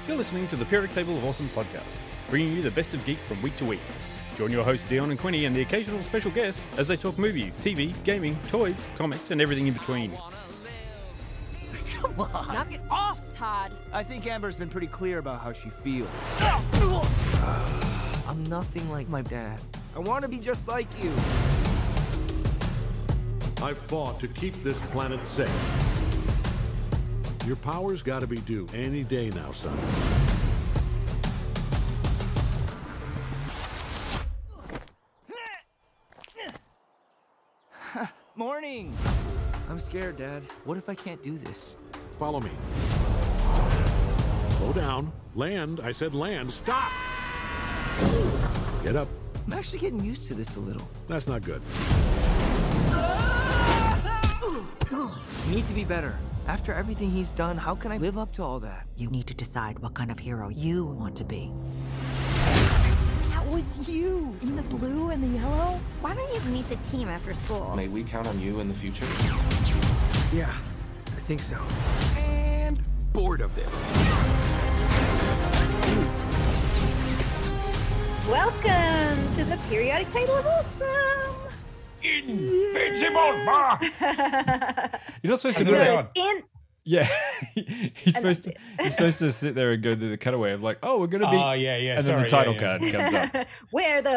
You're listening to the Periodic Table of Awesome podcast, bringing you the best of geek from week to week. Join your hosts Dion and Quinny and the occasional special guest as they talk movies, TV, gaming, toys, comics, and everything in between. Come on. Knock it off, Todd. I think Amber's been pretty clear about how she feels. I'm nothing like my dad. I want to be just like you. I've fought to keep this planet safe. Your power's got to be due any day now, son. Morning! I'm scared, Dad. What if I can't do this? Follow me. Slow down. Land. I said land. Stop! Get up. I'm actually getting used to this a little. That's not good. You need to be better. After everything he's done, how can I live up to all that? You need to decide what kind of hero you want to be. That was you in the blue and the yellow. Why don't you meet the team after school? May we count on you in the future? Yeah, I think so. And bored of this. Welcome to the Periodic Table of Awesome. Invincible! You're not supposed to do No, that. it's in. Yeah, he's And supposed to sit there and go to the cutaway of like, oh, we're gonna be. Oh, yeah. And then the title card comes up. Where the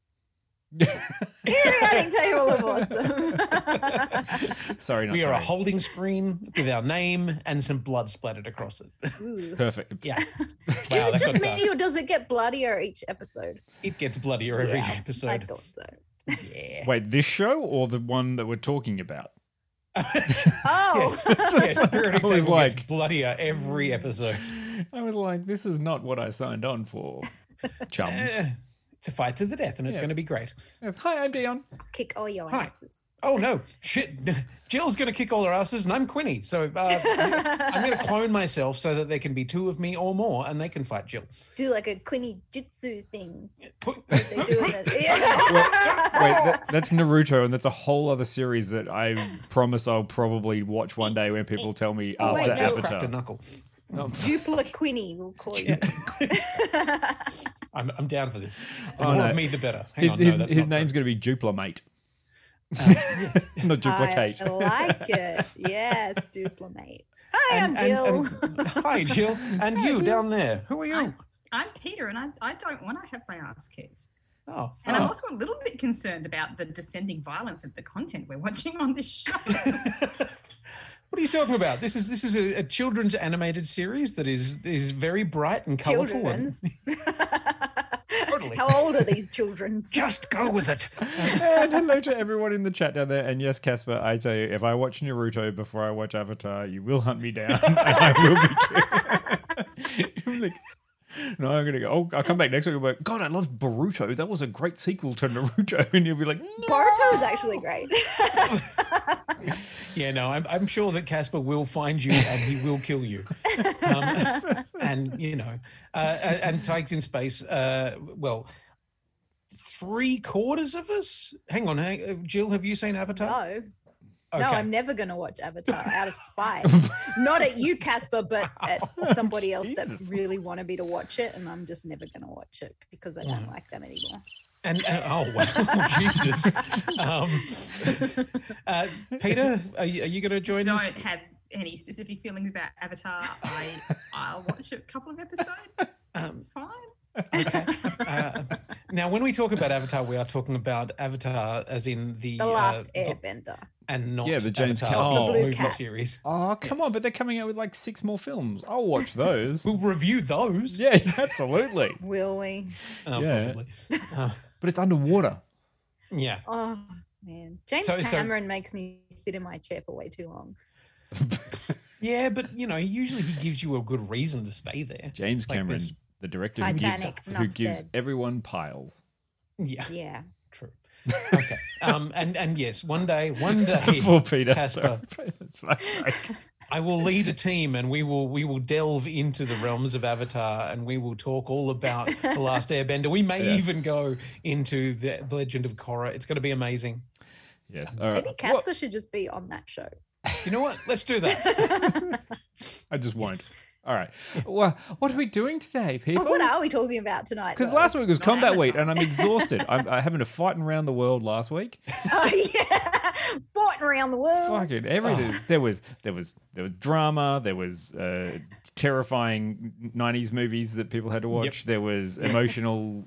Periodic Table of Awesome. Sorry, not We are sorry. a holding screen with our name and some blood splattered across it. Perfect. Yeah. Is Wow, it that just got me dark. or does it get bloodier each episode? It gets bloodier every I episode. thought so. Yeah. Wait, this show or the one that we're talking about? Oh. Yes, Periodic I was Table like- gets bloodier every episode. I was like, this is not what I signed on for, chums. It's a fight to the death, and it's Yes. going to be great. Yes. Hi, I'm Dion. Kick all your Hi. asses. Oh, no. Shit. Jill's going to kick all her asses, and I'm Quinny. So I'm going to clone myself so that there can be two of me or more, and they can fight Jill. Do like a Quinny Jutsu thing. Put- They do it. Yeah. Wait, that's Naruto, and that's a whole other series that I promise I'll probably watch one day when people tell me Oh, after wait, just no. cracked a Avatar. knuckle. Dupla Quinny, we'll call you. I'm down for this. The Oh, more no. of me, the better. Hang on, no, His that's name's not true. going to be Duplimate, Yes. not Duplicate. I like it. Yes, Duplimate. Hi, I'm Jill. Hi, Jill. And you down there. Who are you? I'm Peter, and I don't want to have my ass kicked. Oh. And I'm also a little bit concerned about the descending violence of the content we're watching on this show. What are you talking about? This is a children's animated series that is very bright and colourful. Children's. Totally. How old are these children's? Just go with it. And hello to everyone in the chat down there. And yes, Casper, I tell you, if I watch Naruto before I watch Avatar, you will hunt me down, and I will be killed. Like, no, I'm gonna go. Oh, I'll come back next week. I'm like, God, I loved Boruto. That was a great sequel to Naruto. And you'll be like, no. Boruto is actually great. Yeah, no, I'm sure that Casper will find you and he will kill you. And you know, and Tigers in Space. Well, 3/4 of us. Hang on, Jill, have you seen Avatar? No. Okay. No, I'm never going to watch Avatar out of spite. Not at you, Casper, but at somebody else that Jesus. really wanted me to watch it, and I'm just never going to watch it because I don't like them anymore. And oh wow, Jesus. Peter, are you going to join Don't us? have any specific feelings about Avatar. I'll watch a couple of episodes. It's fine. Okay. Now, when we talk about Avatar, we are talking about Avatar as in the Last Airbender. and not Yeah, the James Avatar, Cameron. The Blue movie Cats. series. Oh, come on, but they're coming out with like 6 more films. I'll watch those. We'll review those. Yeah, absolutely. Will we? Yeah. Probably. But it's underwater. Yeah. Oh, man. James So- Cameron makes me sit in my chair for way too long. Yeah, but you know, usually he gives you a good reason to stay there. James Like Cameron, this- the director Titanic, who enough gives said. everyone piles. Yeah, Yeah. true. Okay. And yes, one day, Poor Peter. Casper, Sorry. It's fine. I will lead a team and we will delve into the realms of Avatar and we will talk all about The Last Airbender. We may Yes. even go into the Legend of Korra. It's going to be amazing. Yes. All right. Maybe Casper should just be on that show. You know what? Let's do that. I just won't. All right. Well, what are we doing today, people? What are we talking about tonight? Because though? last week was Not combat week, Amazon. and I'm exhausted. I'm having to fight around the world last week. Oh yeah, fighting around the world. Fucking everything. There was drama. There was terrifying '90s movies that people had to watch. There was emotional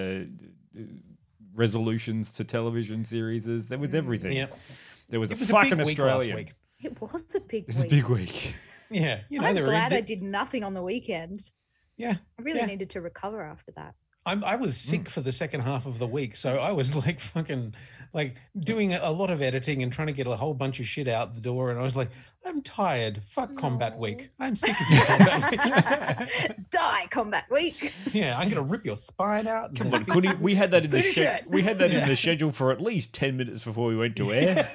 resolutions to television series. There was everything. Yep. There was It a was a fucking big week last Australian. week. It was a big It's a week. big week. Yeah, you know, I'm they were glad I did nothing on the weekend. Yeah, I really yeah. needed to recover after that. I was sick for the second half of the week, so I was like fucking like doing a lot of editing and trying to get a whole bunch of shit out the door, and I was like, I'm tired. Fuck combat week. I'm sick of you, combat week. Die combat week. Yeah, I'm gonna rip your spine out. and Come then on, could he, we had that in the Finish it. we had that in Yeah. the schedule for at least 10 minutes before we went to air.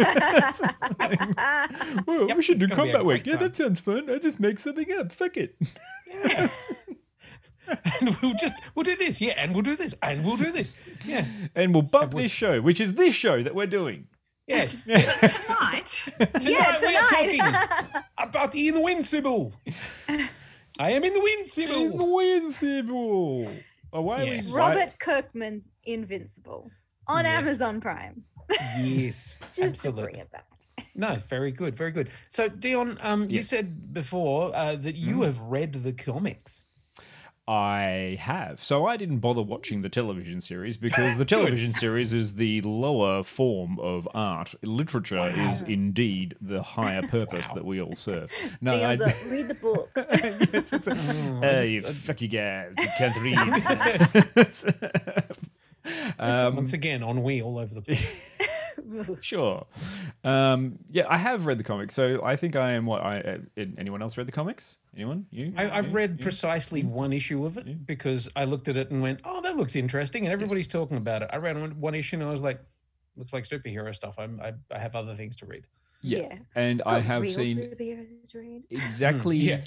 Well, Yep, we should do it's gonna be a combat week. great Yeah, time. that sounds fun. I just make something up. Fuck it. Yeah. And we'll do this, yeah, and we'll do this, and we'll do this. Yeah. And we'll bump this show, which is this show that we're doing. Yes. Tonight, Tonight, we are tonight. talking about the Invincible. I am in the In Invincible. the Invincible. Away Yes. we Robert Kirkman's Invincible on Yes. Amazon Prime. Yes, Just absolutely. to bring it back. No, very good, very good. So, Dion, you said before that you have read the comics. I have. So I didn't bother watching the television series because the television series is the lower form of art. Literature is indeed the higher purpose that we all serve. No, Dion's like, read the book. You fuck you guys. You can't read. Once again, ennui all over the place. Sure. Yeah, I have read the comics. So I think I am what anyone else read the comics? Anyone? You? I've read precisely one issue of it because I looked at it and went, "Oh, that looks interesting," and everybody's talking about it. I read one issue and I was like, "Looks like superhero stuff." I have other things to read. Yeah. And I Got have real seen superheroes to read. exactly Yeah.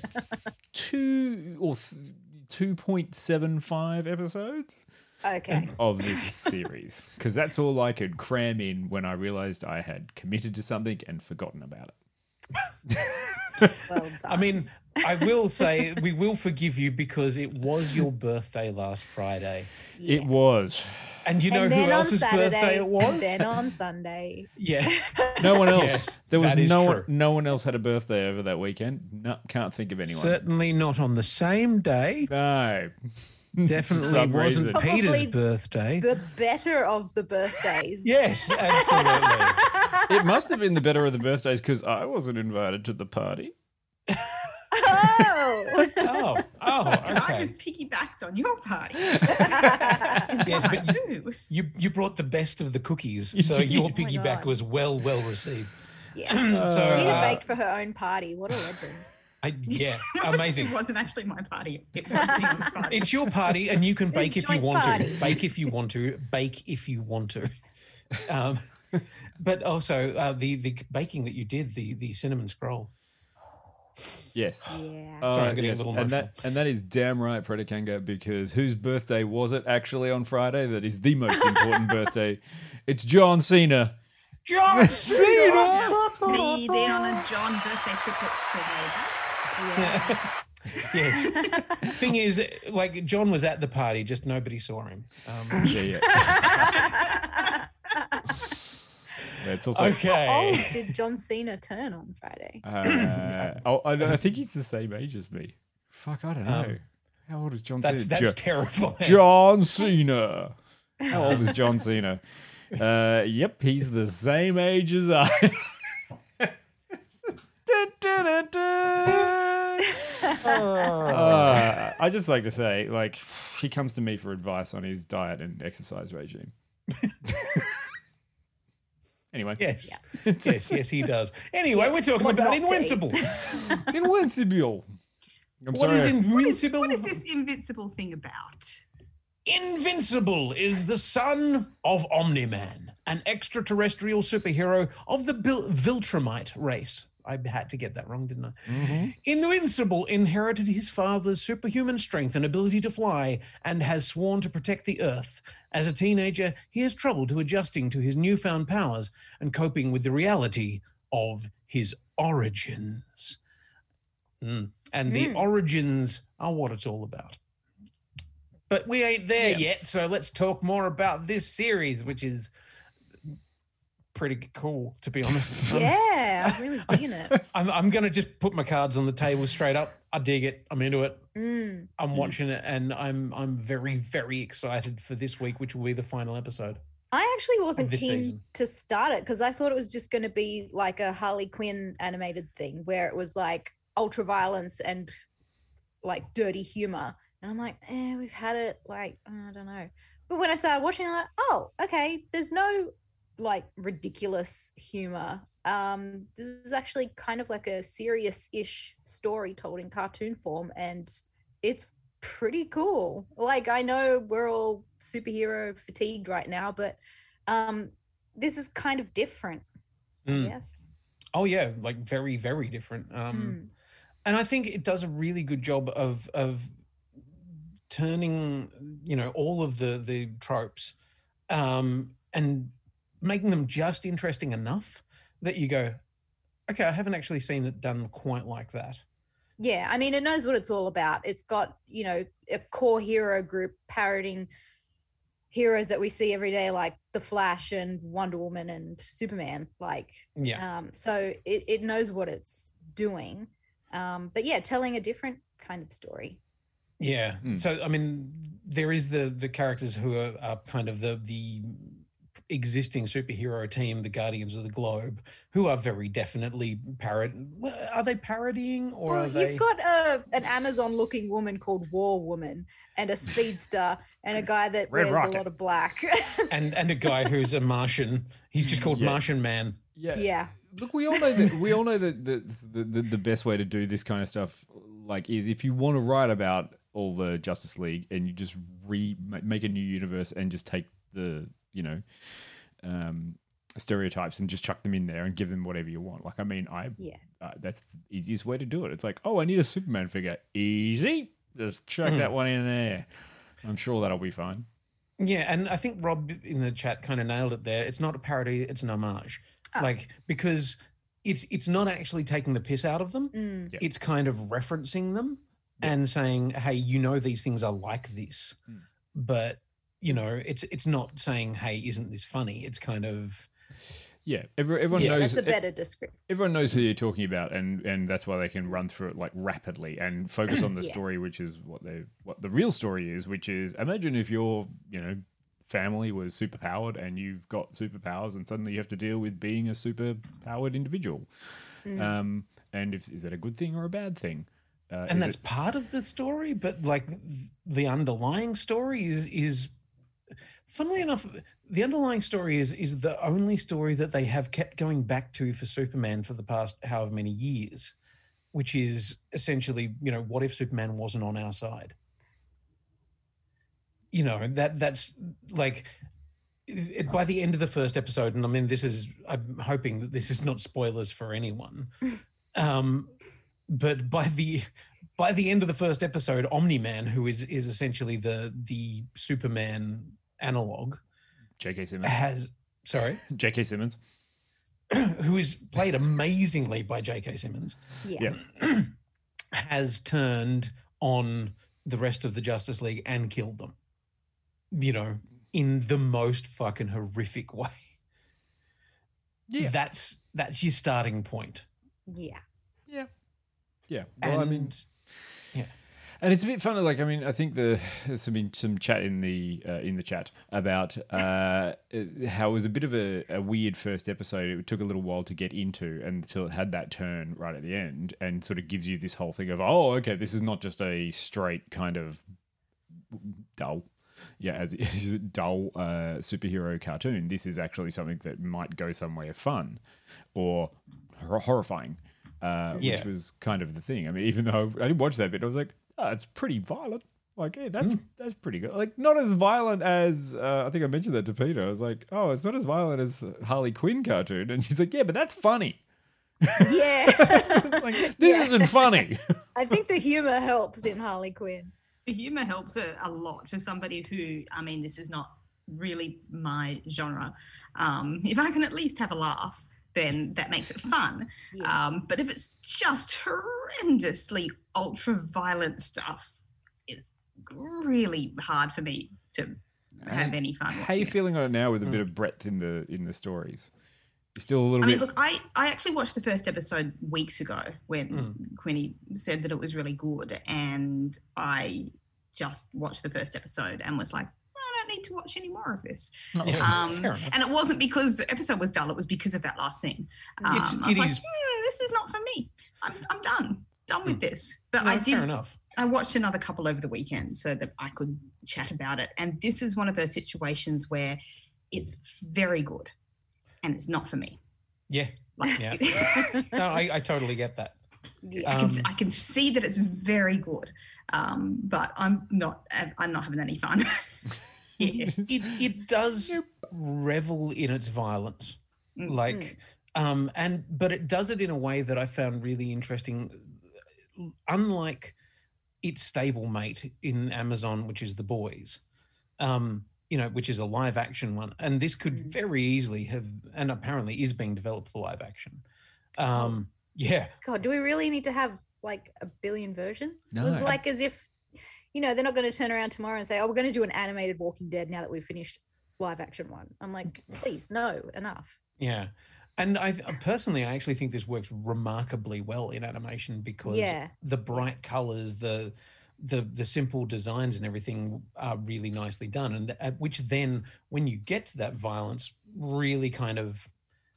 2.75 episodes Okay. of this series because that's all I could cram in when I realized I had committed to something and forgotten about it. Well done. I mean, I will say we will forgive you because it was your birthday last Friday, It was. and you know and who then on else's Saturday, birthday it was? And then on Sunday. Yeah. No one else. Yes, there was that is no true. one, no one else had a birthday over that weekend. No, can't think of anyone. Certainly not on the same day. No. Definitely some wasn't reason. Peter's Probably birthday. The better of the birthdays. Yes, absolutely. It must have been the better of the birthdays because I wasn't invited to the party. Oh. Oh, I okay. just piggybacked on your party. Yes, I but do. you brought the best of the cookies, so did. your Oh my piggyback God. was well received. Yeah. So Rita baked for her own party. What a legend. yeah, amazing. It wasn't actually my party. It was Dion's party. It's your party, and you can bake if you joint want party. to. Bake if you want to. Bake if you want to. But also the baking that you did, the cinnamon scroll. Yes. Yeah. Sorry, I'm getting a little and emotional. that is damn right, Predicanga, because whose birthday was it actually on Friday? That is the most important birthday. It's John Cena. John Cena. Me, Dion, and John birthday triplets for way back. Yes. Thing is, like John was at the party, just nobody saw him. Yeah. It's also. How Okay. old did John Cena turn on Friday? I think he's the same age as me. Fuck, I don't know. How old is John That's Cena? terrifying. John Cena. How old is John Cena? Yep, he's the same age as I. I just like to say, like, he comes to me for advice on his diet and exercise regime. Anyway, Yes. Yes, he does. Anyway, we're talking what about not to eat. Invincible. Invincible. I'm What sorry. is Invincible? What is this invincible thing about? Invincible is the son of Omni-Man, an extraterrestrial superhero of the Viltrumite race. I had to get that wrong, didn't I? Invincible inherited his father's superhuman strength and ability to fly and has sworn to protect the Earth. As a teenager, he has trouble to adjusting to his newfound powers and coping with the reality of his origins. and the origins are what it's all about. But we ain't there yet, so let's talk more about this series, which is pretty cool, to be honest. Yeah, I'm really digging it. I'm going to just put my cards on the table straight up. I dig it. I'm into it. I'm watching it, and I'm very, very excited for this week, which will be the final episode. I actually wasn't this keen season. to start it because I thought it was just going to be like a Harley Quinn animated thing where it was like ultra violence and like dirty humor. And I'm like, we've had it. Like, I don't know. But when I started watching, I'm like, oh, okay. There's no like ridiculous humor. This is actually kind of like a serious-ish story told in cartoon form, and it's pretty cool. Like, I know we're all superhero fatigued right now, but this is kind of different, I guess. Oh yeah, like very, very different. And I think it does a really good job of turning, all of the tropes and making them just interesting enough that you go, okay, I haven't actually seen it done quite like that. Yeah, I mean, it knows what it's all about. It's got, a core hero group parroting heroes that we see every day, like The Flash and Wonder Woman and Superman. Like, so it knows what it's doing. But yeah, telling a different kind of story. Yeah. So, I mean, there is the characters who are kind of the existing superhero team, the Guardians of the Globe, who are very definitely are they parodying or are they? You've got an Amazon-looking woman called War Woman and a speedster and a guy that wears a lot of black. and a guy who's a Martian. He's just called Martian Man. Yeah. Look, we all know that the best way to do this kind of stuff, like, is if you want to write about all the Justice League and you just make a new universe and just take the stereotypes and just chuck them in there and give them whatever you want. Like, I mean, that's the easiest way to do it. It's like, oh, I need a Superman figure. Easy. Just chuck that one in there. I'm sure that'll be fine. Yeah, and I think Rob in the chat kind of nailed it there. It's not a parody, it's an homage. Like, because it's not actually taking the piss out of them. It's kind of referencing them and saying, hey, these things are like this. But it's not saying, hey, isn't this funny? It's kind of... Yeah, everyone knows. That's a better description. Everyone knows who you're talking about, and that's why they can run through it like rapidly and focus on the story, which is what the real story is, which is, imagine if your family was superpowered and you've got superpowers and suddenly you have to deal with being a superpowered individual. And is that a good thing or a bad thing? And that's part of the story, but like the underlying story is funnily enough, the underlying story is the only story that they have kept going back to for Superman for the past however many years, which is essentially, what if Superman wasn't on our side? That's like, by the end of the first episode, and I mean, I'm hoping that this is not spoilers for anyone. But by the end of the first episode, Omni-Man, who is essentially the Superman analog, J.K. Simmons. J.K. Simmons, who is played amazingly by J.K. Simmons. Yeah. Has turned on the rest of the Justice League and killed them. In the most fucking horrific way. Yeah. That's your starting point. Yeah. Yeah. Well, and it's a bit funny. Like, I mean, I think there's been some chat in the chat about how it was a bit of a weird first episode. It took a little while to get into until it had that turn right at the end, and sort of gives you this whole thing of, oh, okay, this is not just a straight kind of dull. Yeah, as a dull superhero cartoon. This is actually something that might go somewhere fun or horrifying. Which was kind of the thing. I mean, even though I didn't watch that bit, I was like, oh, it's pretty violent. Like, yeah, that's pretty good. Like, not as violent as, I think I mentioned that to Peter. I was like, oh, it's not as violent as Harley Quinn cartoon. And she's like, yeah, but that's funny. Yeah. Like, this isn't funny. I think the humor helps in Harley Quinn. The humor helps a lot for somebody who, I mean, this is not really my genre. If I can at least have a laugh, then that makes it fun. Yeah. But if it's just horrendously ultra-violent stuff, it's really hard for me to have any fun watching How are you it. feeling on it now with a bit of breadth in the stories? You're still a little I bit. mean, look, I actually watched the first episode weeks ago when Quinny said that it was really good, and I just watched the first episode and was like, I don't need to watch any more of this. Fair enough. And it wasn't because the episode was dull; it was because of that last scene. I was like, this is not for me. I'm done with this. But No, fair enough. I watched another couple over the weekend so that I could chat about it. And this is one of those situations where it's very good and it's not for me. Yeah. Like, Yeah. No, I totally get that. Yeah. I can see that it's very good, but I'm not having any fun. It does revel in its violence, like, but it does it in a way that I found really interesting. Unlike its stablemate in Amazon, which is The Boys, which is a live action one, and this could very easily have, and apparently is being developed for live action. Yeah. God, do we really need to have like a billion versions? No. It was like as if, they're not going to turn around tomorrow and say, oh, we're going to do an animated Walking Dead now that we've finished live action one. I'm like, please, no, enough. Yeah. And I personally, I actually think this works remarkably well in animation because the bright colors, the simple designs and everything are really nicely done. And which then, when you get to that violence, really kind of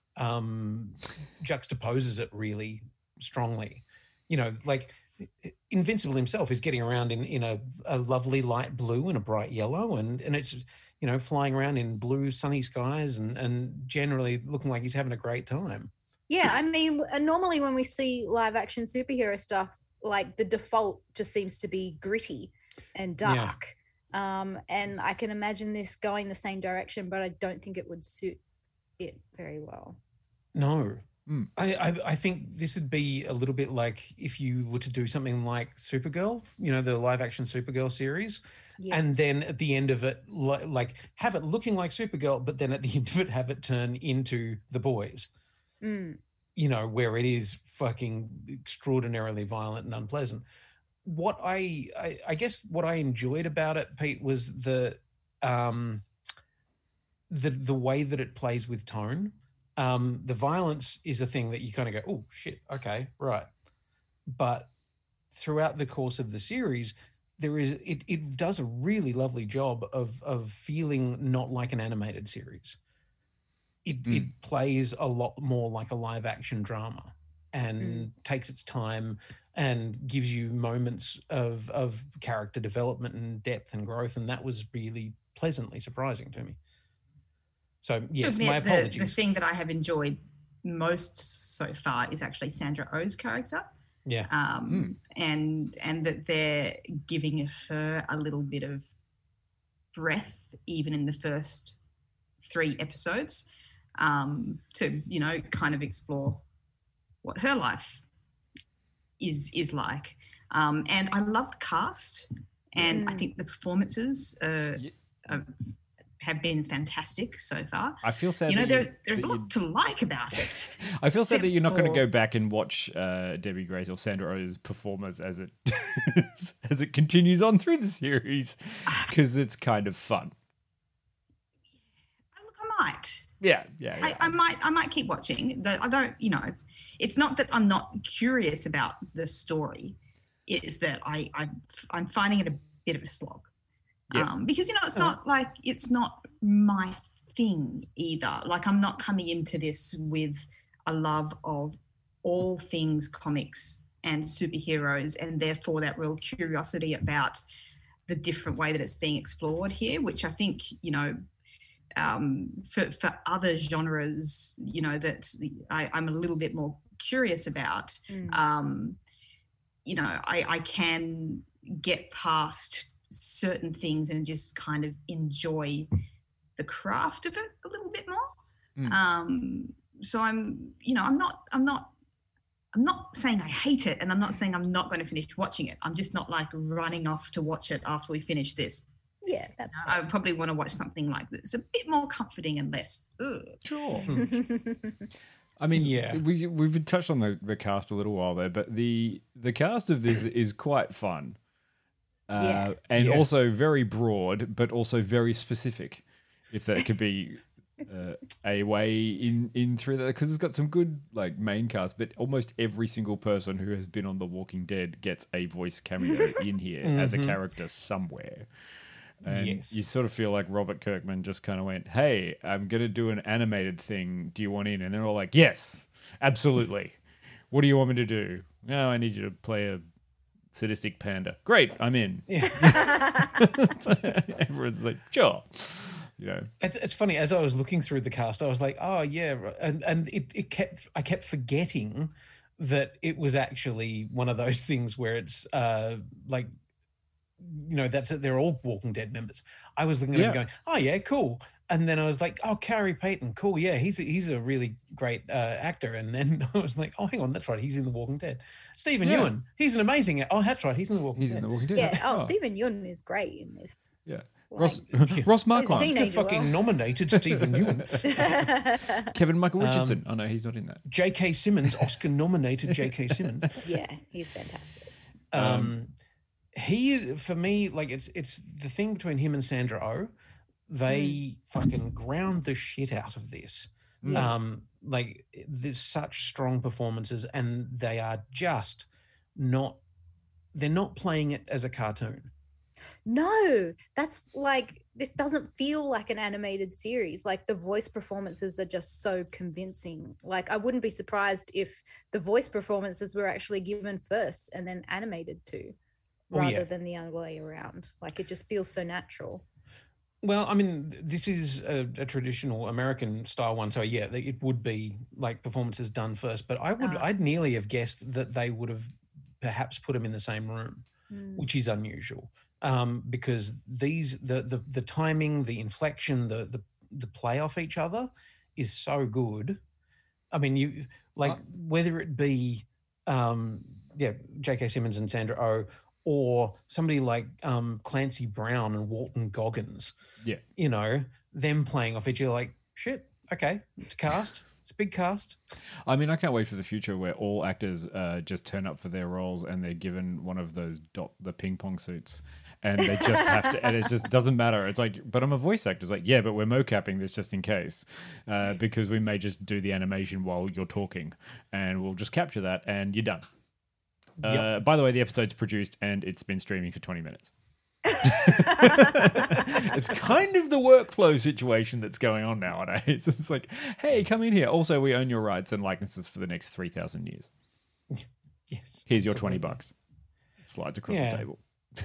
juxtaposes it really strongly. Like Invincible himself is getting around in a lovely light blue and a bright yellow, and it's flying around in blue sunny skies and generally looking like he's having a great time. Yeah, I mean, normally when we see live action superhero stuff, like the default just seems to be gritty and dark. And I can imagine this going the same direction, but I don't think it would suit it very well. No. I think this would be a little bit like if you were to do something like Supergirl, the live action Supergirl series, and then at the end of it, like have it looking like Supergirl, but then at the end of it, have it turn into The Boys, where it is fucking extraordinarily violent and unpleasant. What I guess what I enjoyed about it, Pete, was the way that it plays with tone. The violence is a thing that you kind of go, oh shit, okay, right. But throughout the course of the series, it does a really lovely job of feeling not like an animated series. It plays a lot more like a live action drama and takes its time and gives you moments of character development and depth and growth. And that was really pleasantly surprising to me. So yes, my apologies. The thing that I have enjoyed most so far is actually Sandra Oh's character. Yeah. And that they're giving her a little bit of breath even in the first 3 episodes to, kind of explore what her life is like. And I love the cast, and I think the performances have been fantastic so far. I feel sad. There's a lot to like about it. I feel sad that you're not going to go back and watch Debbie Grace or Sandra Oh's performance as it as it continues on through the series, because it's kind of fun. Look, I might. Yeah. I might keep watching. I don't. It's not that I'm not curious about the story. It's that I'm finding it a bit of a slog. Yeah. Because it's not my thing either. Like, I'm not coming into this with a love of all things comics and superheroes, and therefore that real curiosity about the different way that it's being explored here, which I think for other genres that I'm a little bit more curious about. I can get past certain things and just kind of enjoy the craft of it a little bit more. So I'm not saying I hate it, and I'm not saying I'm not going to finish watching it. I'm just not like running off to watch it after we finish this. Yeah, that's I probably want to watch something like this, a bit more comforting and less. Ugh. Sure. I mean, Yeah. we've touched on the cast a little while there, but the cast of this is quite fun. Yeah. And Yeah. also very broad, but also very specific, if that could be a way in through that, because it's got some good like main cast, but almost every single person who has been on The Walking Dead gets a voice cameo in here as a character somewhere. And Yes. you sort of feel like Robert Kirkman just kind of went, "Hey, I'm going to do an animated thing. Do you want in?" And they're all like, "Yes, absolutely. What do you want me to do?" "No, I need you to play a sadistic panda." "Great, I'm in." Everyone's like, "Sure." You know. It's funny, as I was looking through the cast, I was like, oh yeah, and I kept forgetting that it was actually one of those things where it's like, you know, that's it, they're all Walking Dead members. I was looking at him going, oh yeah, cool. And then I was like, oh, Carrie Payton, cool, yeah, he's a really great actor. And then I was like, oh, hang on, that's right, he's in The Walking Dead. Stephen Yeun, he's an amazing actor. Oh, that's right, he's in The Walking Dead. He's in The Walking Dead. Yeah. Oh, Stephen Yeun is great in this. Yeah. Like, Ross Marquand. He's a Oscar teenager, fucking well. nominated Stephen Yeun. Kevin Michael Richardson. Oh no, he's not in that. J.K. Simmons, Oscar nominated J.K. Simmons. Yeah, he's fantastic. He, for me, like it's the thing between him and Sandra Oh, they fucking ground the shit out of this. Like there's such strong performances, and they are just they're not playing it as a cartoon. No, that's like, this doesn't feel like an animated series. Like the voice performances are just so convincing. Like I wouldn't be surprised if the voice performances were actually given first and then animated too, rather than the other way around. Like it just feels so natural. Well, I mean, this is a traditional American style one, so yeah, it would be like performances done first. But I'd nearly have guessed that they would have perhaps put them in the same room, which is unusual. Because the timing, the inflection, the play off each other is so good. I mean, you like whether it be J.K. Simmons and Sandra Oh, or somebody like Clancy Brown and Walton Goggins. Yeah, you know, them playing off each other. Like shit. Okay, it's cast. It's a big cast. I mean, I can't wait for the future where all actors just turn up for their roles and they're given one of those the ping pong suits, and they just have to, and it just doesn't matter. It's like, but I'm a voice actor. It's like, yeah, but we're mocapping this just in case, because we may just do the animation while you're talking, and we'll just capture that, and you're done. By the way, the episode's produced and it's been streaming for 20 minutes. It's kind of the workflow situation that's going on nowadays. It's like, hey, come in here. Also, we own your rights and likenesses for the next 3,000 years. Yes. Here's your $20. Slides across the table.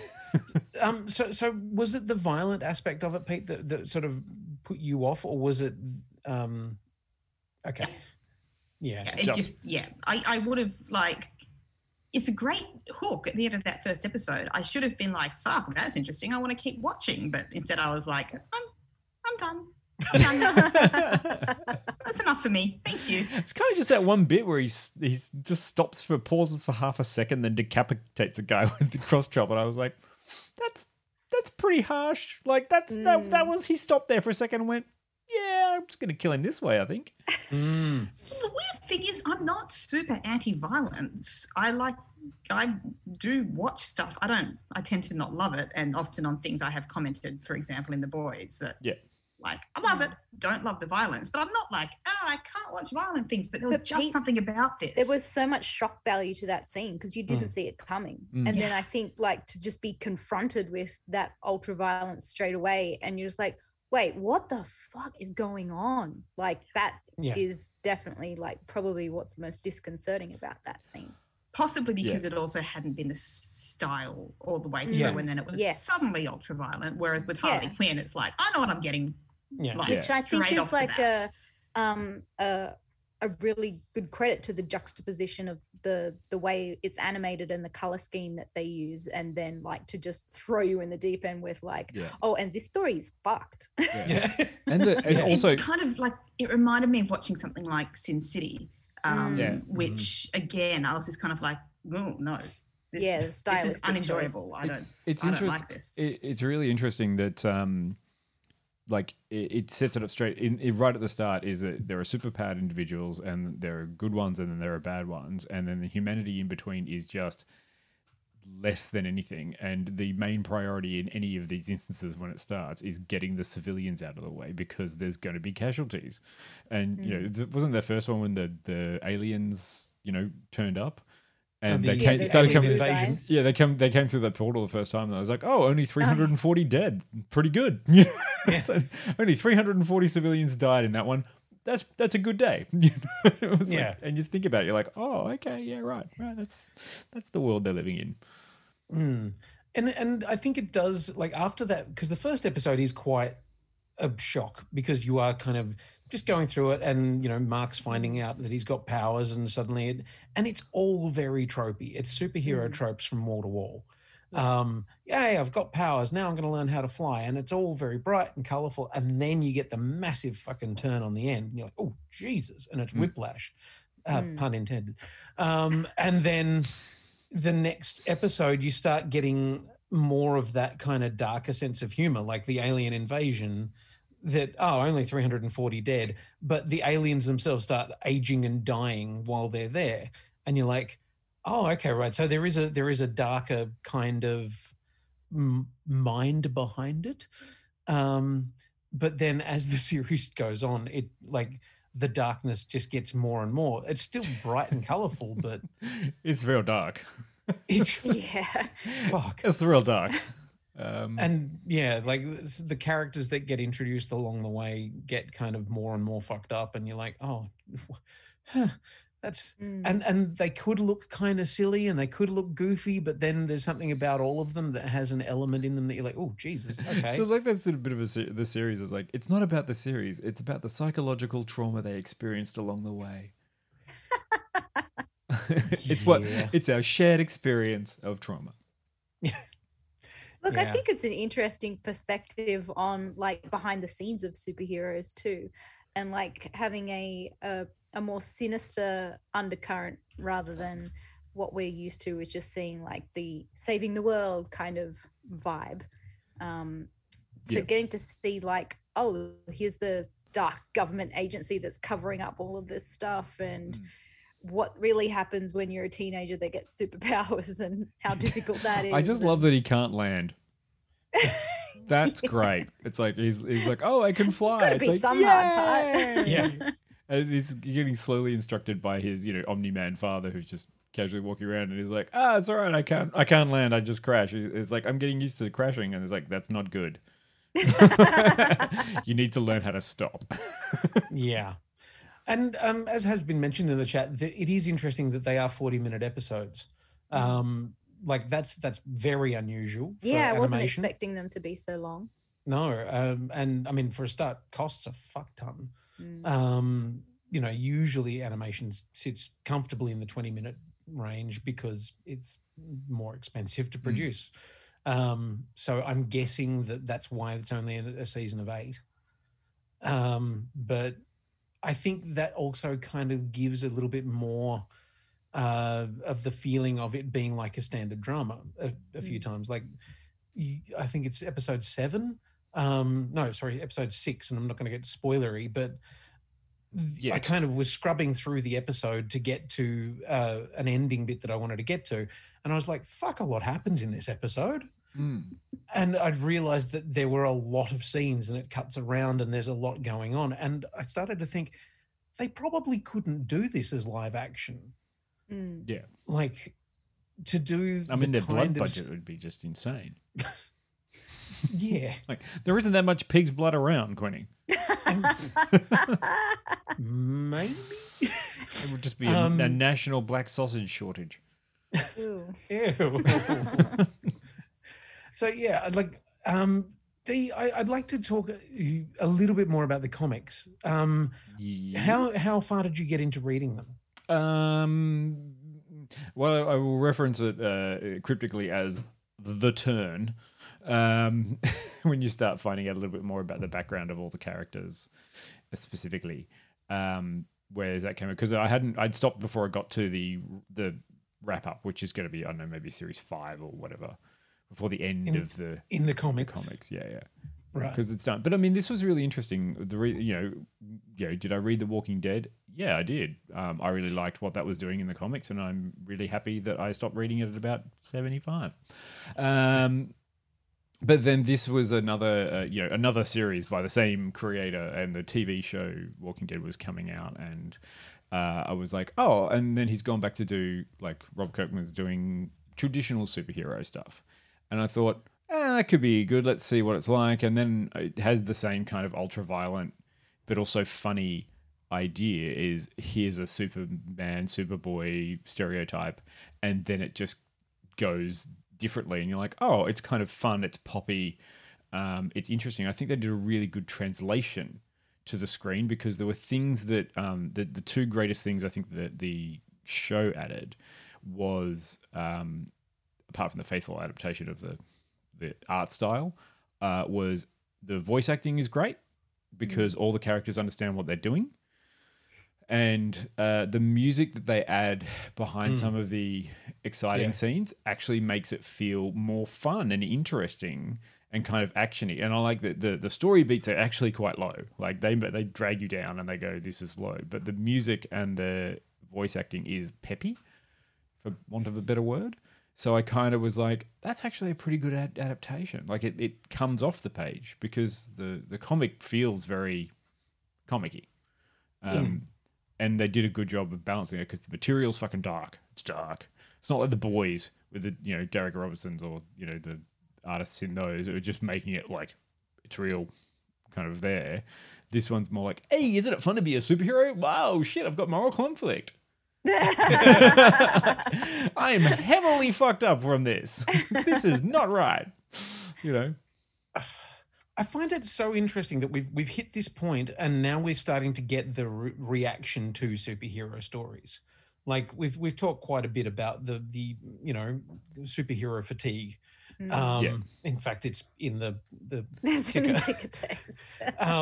So was it the violent aspect of it, Pete, that sort of put you off, or was it okay? Yeah. I would have like, it's a great hook at the end of that first episode. I should have been like, fuck, that's interesting. I want to keep watching. But instead I was like, I'm done. I'm done. That's enough for me. Thank you. It's kind of just that one bit where he's just pauses for half a second, then decapitates a guy with the cross chop. And I was like, that's pretty harsh. Like that was, he stopped there for a second and went, yeah, I'm just going to kill him this way, I think. The weird thing is, I'm not super anti-violence. I do watch stuff. I tend to not love it. And often on things I have commented, for example, in The Boys, that like, I love it, don't love the violence. But I'm not like, I can't watch violent things. But there was just something about this. There was so much shock value to that scene because you didn't see it coming. And then I think like to just be confronted with that ultra violence straight away, and you're just like, wait, what the fuck is going on? Like that is definitely like probably what's the most disconcerting about that scene. Possibly because it also hadn't been the style all the way through, and then it was suddenly ultra violent. Whereas with Harley Quinn, it's like, I know what I'm getting. Like, which I think straight is off the like bat. a really good credit to the juxtaposition of the way it's animated and the color scheme that they use, and then like to just throw you in the deep end with like, oh, and this story is fucked. And also it kind of like, it reminded me of watching something like Sin City, which again, I was just kind of like, oh no, this is unenjoyable. I don't like this. It's really interesting that like it sets it up straight right at the start is that there are superpowered individuals and there are good ones and then there are bad ones, and then the humanity in between is just less than anything. And the main priority in any of these instances when it starts is getting the civilians out of the way because there's going to be casualties. And wasn't the first one when the aliens turned up? And they started coming. Invasion. Yeah, they came through that portal the first time, and I was like, "Oh, only 340 dead. Pretty good." So only 340 civilians died in that one. That's a good day. It was like, and you think about it, you're like, "Oh, okay, yeah, right. That's the world they're living in." And I think it does, like, after that, because the first episode is quite a shock because you are kind of just going through it, and Mark's finding out that he's got powers, and suddenly it's all very tropey. It's superhero tropes from wall to wall. Yay, I've got powers, now I'm going to learn how to fly, and it's all very bright and colorful. And then you get the massive fucking turn on the end, and you're like, oh Jesus, and it's whiplash, pun intended. And then the next episode you start getting more of that kind of darker sense of humor, like the alien invasion, that only 340 dead, but the aliens themselves start aging and dying while they're there, and you're like, oh, okay, right. So there is a darker kind of mind behind it, but then as the series goes on, it like the darkness just gets more and more. It's still bright and colorful, but it's real dark. It's fuck. It's real dark. And like the characters that get introduced along the way get kind of more and more fucked up, and you're like, oh, that's and they could look kind of silly and they could look goofy, but then there's something about all of them that has an element in them that you're like, oh Jesus, okay. So like that's a bit of the series is like, it's not about the series, it's about the psychological trauma they experienced along the way. It's our shared experience of trauma. Look, I think it's an interesting perspective on like behind the scenes of superheroes too, and like having a more sinister undercurrent rather than what we're used to is just seeing like the saving the world kind of vibe. So getting to see like, oh, here's the dark government agency that's covering up all of this stuff, and what really happens when you're a teenager that gets superpowers and how difficult that is. I just love that he can't land. That's great. It's like he's like, oh, I can fly. It's be some hard part. Yeah. And he's getting slowly instructed by his, Omni-Man father, who's just casually walking around, and he's like, it's all right. I can't land. I just crash. It's like, I'm getting used to crashing, and it's like, that's not good. You need to learn how to stop. Yeah. And as has been mentioned in the chat, it is interesting that they are 40-minute episodes. Like that's very unusual. For I wasn't animation. expecting them to be so long. No, and I mean, for a start, costs a fuck ton. Usually animation sits comfortably in the 20-minute range because it's more expensive to produce. So I'm guessing that's why it's only a season of 8. But I think that also kind of gives a little bit more of the feeling of it being like a standard drama a few times. Like, I think it's episode 7. Episode 6, and I'm not going to get spoilery, but I kind of was scrubbing through the episode to get to an ending bit that I wanted to get to, and I was like, fuck, a lot happens in this episode. And I'd realized that there were a lot of scenes and it cuts around and there's a lot going on, and I started to think they probably couldn't do this as live action. Like, to do their blood budget would be just insane. Yeah. Like, there isn't that much pig's blood around, Quinny. Maybe. It would just be a national black sausage shortage. Ew. So, yeah, like, Dee, I'd like to talk a little bit more about the comics. How far did you get into reading them? Well, I will reference it cryptically as the turn. When you start finding out a little bit more about the background of all the characters, specifically, where that came, because I'd stopped before I got to the wrap up, which is going to be, I don't know, maybe series 5 or whatever, before the end of the in the comics. Yeah. Right. because it's done. But I mean, this was really interesting. Did I read The Walking Dead? Yeah, I did. I really liked what that was doing in the comics, and I'm really happy that I stopped reading it at about 75. But then this was another series by the same creator, and the TV show Walking Dead was coming out, and I was like, oh, and then he's gone back to do, like, Rob Kirkman's doing traditional superhero stuff. And I thought, that could be good. Let's see what it's like. And then it has the same kind of ultra-violent, but also funny idea is here's a Superman, Superboy stereotype, and then it just goes differently. And you're like, oh, it's kind of fun. It's poppy. It's interesting. I think they did a really good translation to the screen, because there were things that the two greatest things I think that the show added was, apart from the faithful adaptation of the art style, was the voice acting is great, because all the characters understand what they're doing, and the music that they add behind some of the exciting scenes actually makes it feel more fun and interesting and kind of actiony. And I like that the story beats are actually quite low. Like they drag you down and they go, this is low. But the music and the voice acting is peppy, for want of a better word. So I kind of was like, that's actually a pretty good adaptation. Like it comes off the page, because the comic feels very comic-y. And they did a good job of balancing it, because the material's fucking dark. It's dark. It's not like The Boys with the Derek Robertsons or the artists in those. It was just making it like it's real, kind of there. This one's more like, hey, isn't it fun to be a superhero? Wow, shit, I've got moral conflict. I am heavily fucked up from this. This is not right. I find it so interesting that we've hit this point, and now we're starting to get the reaction to superhero stories. Like we've talked quite a bit about the superhero fatigue. In fact, it's in the ticker text.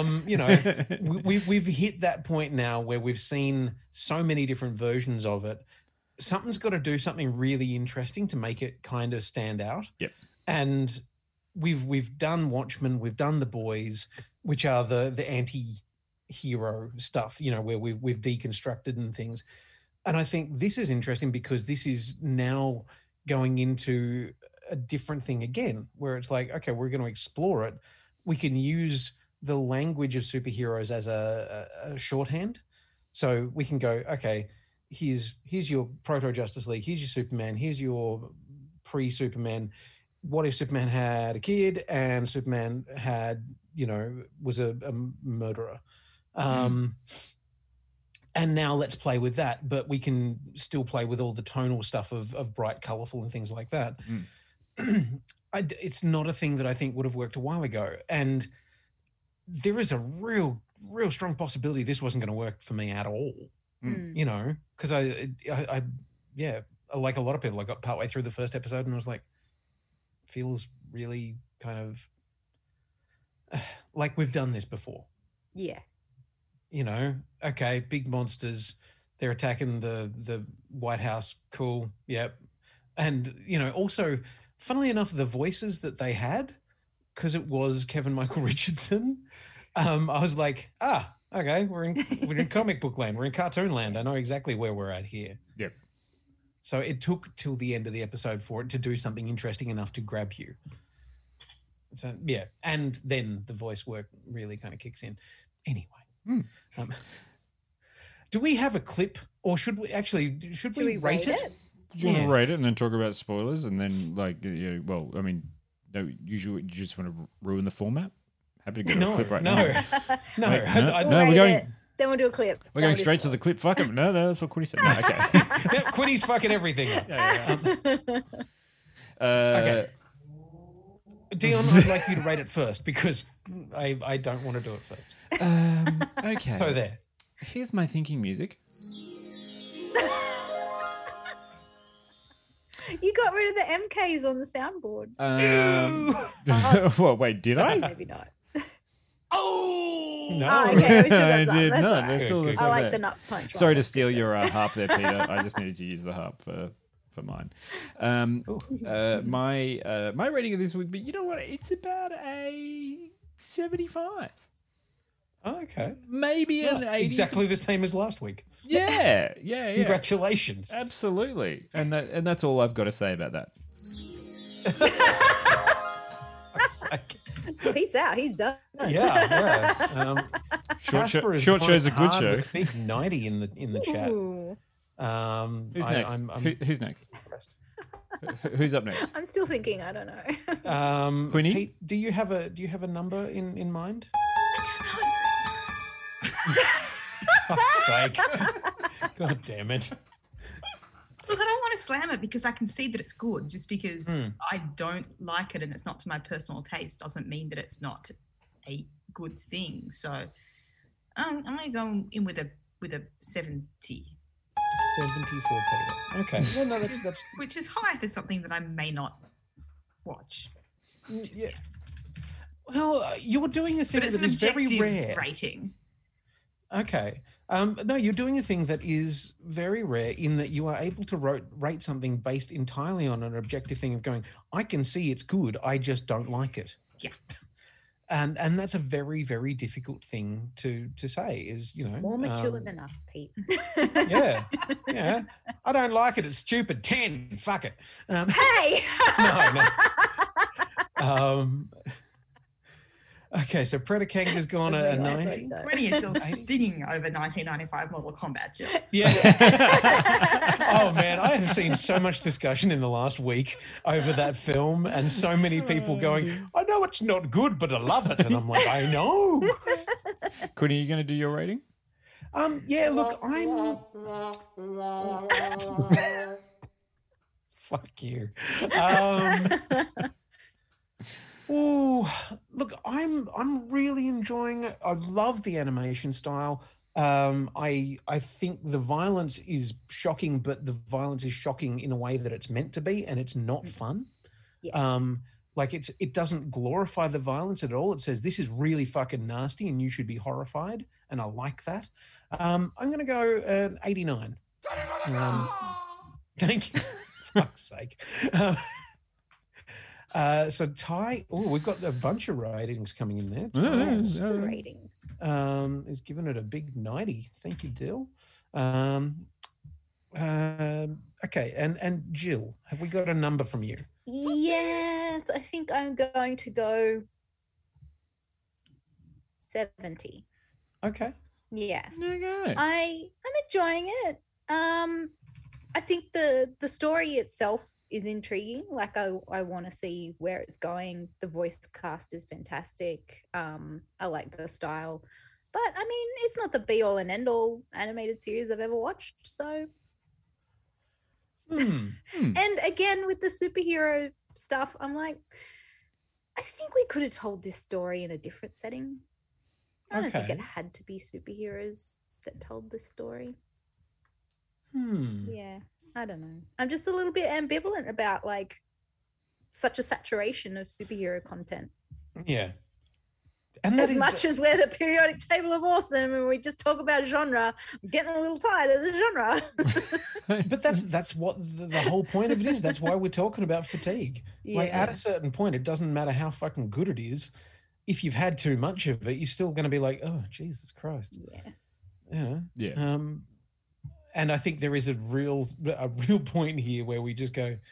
We've hit that point now where we've seen so many different versions of it. Something's got to do something really interesting to make it kind of stand out. Yep. And we've done Watchmen, we've done The Boys, which are the anti-hero stuff, where we've deconstructed and things. And I think this is interesting, because this is now going into a different thing again, where it's like, okay, we're going to explore it. We can use the language of superheroes as a shorthand. So we can go, okay, here's your proto-Justice League, here's your Superman, here's your pre-Superman. What if Superman had a kid and Superman had, was a murderer? And now let's play with that, but we can still play with all the tonal stuff of bright, colorful and things like that. It's not a thing that I think would have worked a while ago. And there is a real strong possibility this wasn't going to work for me at all, because I like a lot of people, I got partway through the first episode and I was like, feels really kind of like we've done this before. Yeah. Okay, big monsters, they're attacking the White House. Cool. Yep. And, also, funnily enough, the voices that they had, because it was Kevin Michael Richardson, I was like, okay, we're in comic book land. We're in cartoon land. I know exactly where we're at here. Yep. So it took till the end of the episode for it to do something interesting enough to grab you. So, yeah. And then the voice work really kind of kicks in. Anyway. Do we have a clip, or should we rate it? Do you want to rate it and then talk about spoilers, and then no, usually you just want to ruin the format? Happy to go to a clip right now. No. We're going. Then we'll do a clip. We're going straight to the clip. Fuck him. No, that's what Quinny said. No, okay. Yep, Quinny's fucking everything. Okay. Dion, I'd like you to rate it first, because I don't want to do it first. Okay. So there. Here's my thinking music. You got rid of the MKs on the soundboard. Well, wait, did I? Maybe not. Oh! No. Okay, we still got I some. did That's not. all right. There's still I like the nut punch. Sorry to steal your harp there, Peter. I just needed to use the harp for mine. My rating of this would be, you know what? It's about a 75. Okay. Maybe an 80. Exactly the same as last week. Yeah. Congratulations. Absolutely. And that's all I've got to say about that. Peace out. He's done. Yeah. Short show's a good show. Big 90 in the chat. Ooh. Who's next? Who's next? Who's up next? I'm still thinking. I don't know. Queenie? Pete, do you have a number in mind? God's sake. God damn it. Look, I don't want to slam it because I can see that it's good. Just because I don't like it and it's not to my personal taste doesn't mean that it's not a good thing. So I'm going to go in with a 70. 74 Peter. Okay. Well, no, that's which is high for something that I may not watch. Yeah. Well, you're doing a thing But it's that an is very objective rare. rating. Okay. No, you're doing a thing that is very rare in that you are able to rate something based entirely on an objective thing of going, I can see it's good, I just don't like it. Yeah. And that's a very, very difficult thing to say is, More mature than us, Pete. Yeah. I don't like it. It's stupid. 10. Fuck it. Hey! No. Okay, so Predacang has gone a 90. Queenie is still stinging over 1995 Mortal Kombat. Yeah. Oh man, I have seen so much discussion in the last week over that film, and so many people going, "I know it's not good, but I love it," and I'm like, "I know." Queenie, are you going to do your rating? Yeah. Look, I'm. Fuck you. Oh, look, I'm really enjoying it. I love the animation style. I think the violence is shocking, but the violence is shocking in a way that it's meant to be, and it's not fun. Yeah. Like it doesn't glorify the violence at all. It says this is really fucking nasty, and you should be horrified. And I like that. I'm gonna go 89. Thank you. For fuck's sake. So Ty, we've got a bunch of ratings coming in there. Ratings. Is giving it a big 90. Thank you, Dill. Okay, and Jill, have we got a number from you? Yes, I think I'm going to go 70. Okay. Yes. There you go. I'm enjoying it. I think the story itself is intriguing. Like I want to see where it's going. The voice cast is fantastic. I like the style, but I mean, it's not the be all and end all animated series I've ever watched. So, and again with the superhero stuff, I'm like, I think we could have told this story in a different setting. I don't think it had to be superheroes that told this story. Yeah. I don't know. I'm just a little bit ambivalent about like such a saturation of superhero content. Yeah. And as much as we're the periodic table of awesome and we just talk about genre, I'm getting a little tired of the genre. But that's what the whole point of it is. That's why we're talking about fatigue. Like at a certain point, it doesn't matter how fucking good it is. If you've had too much of it, you're still going to be like, oh, Jesus Christ. Yeah. And I think there is a real point here where we just go,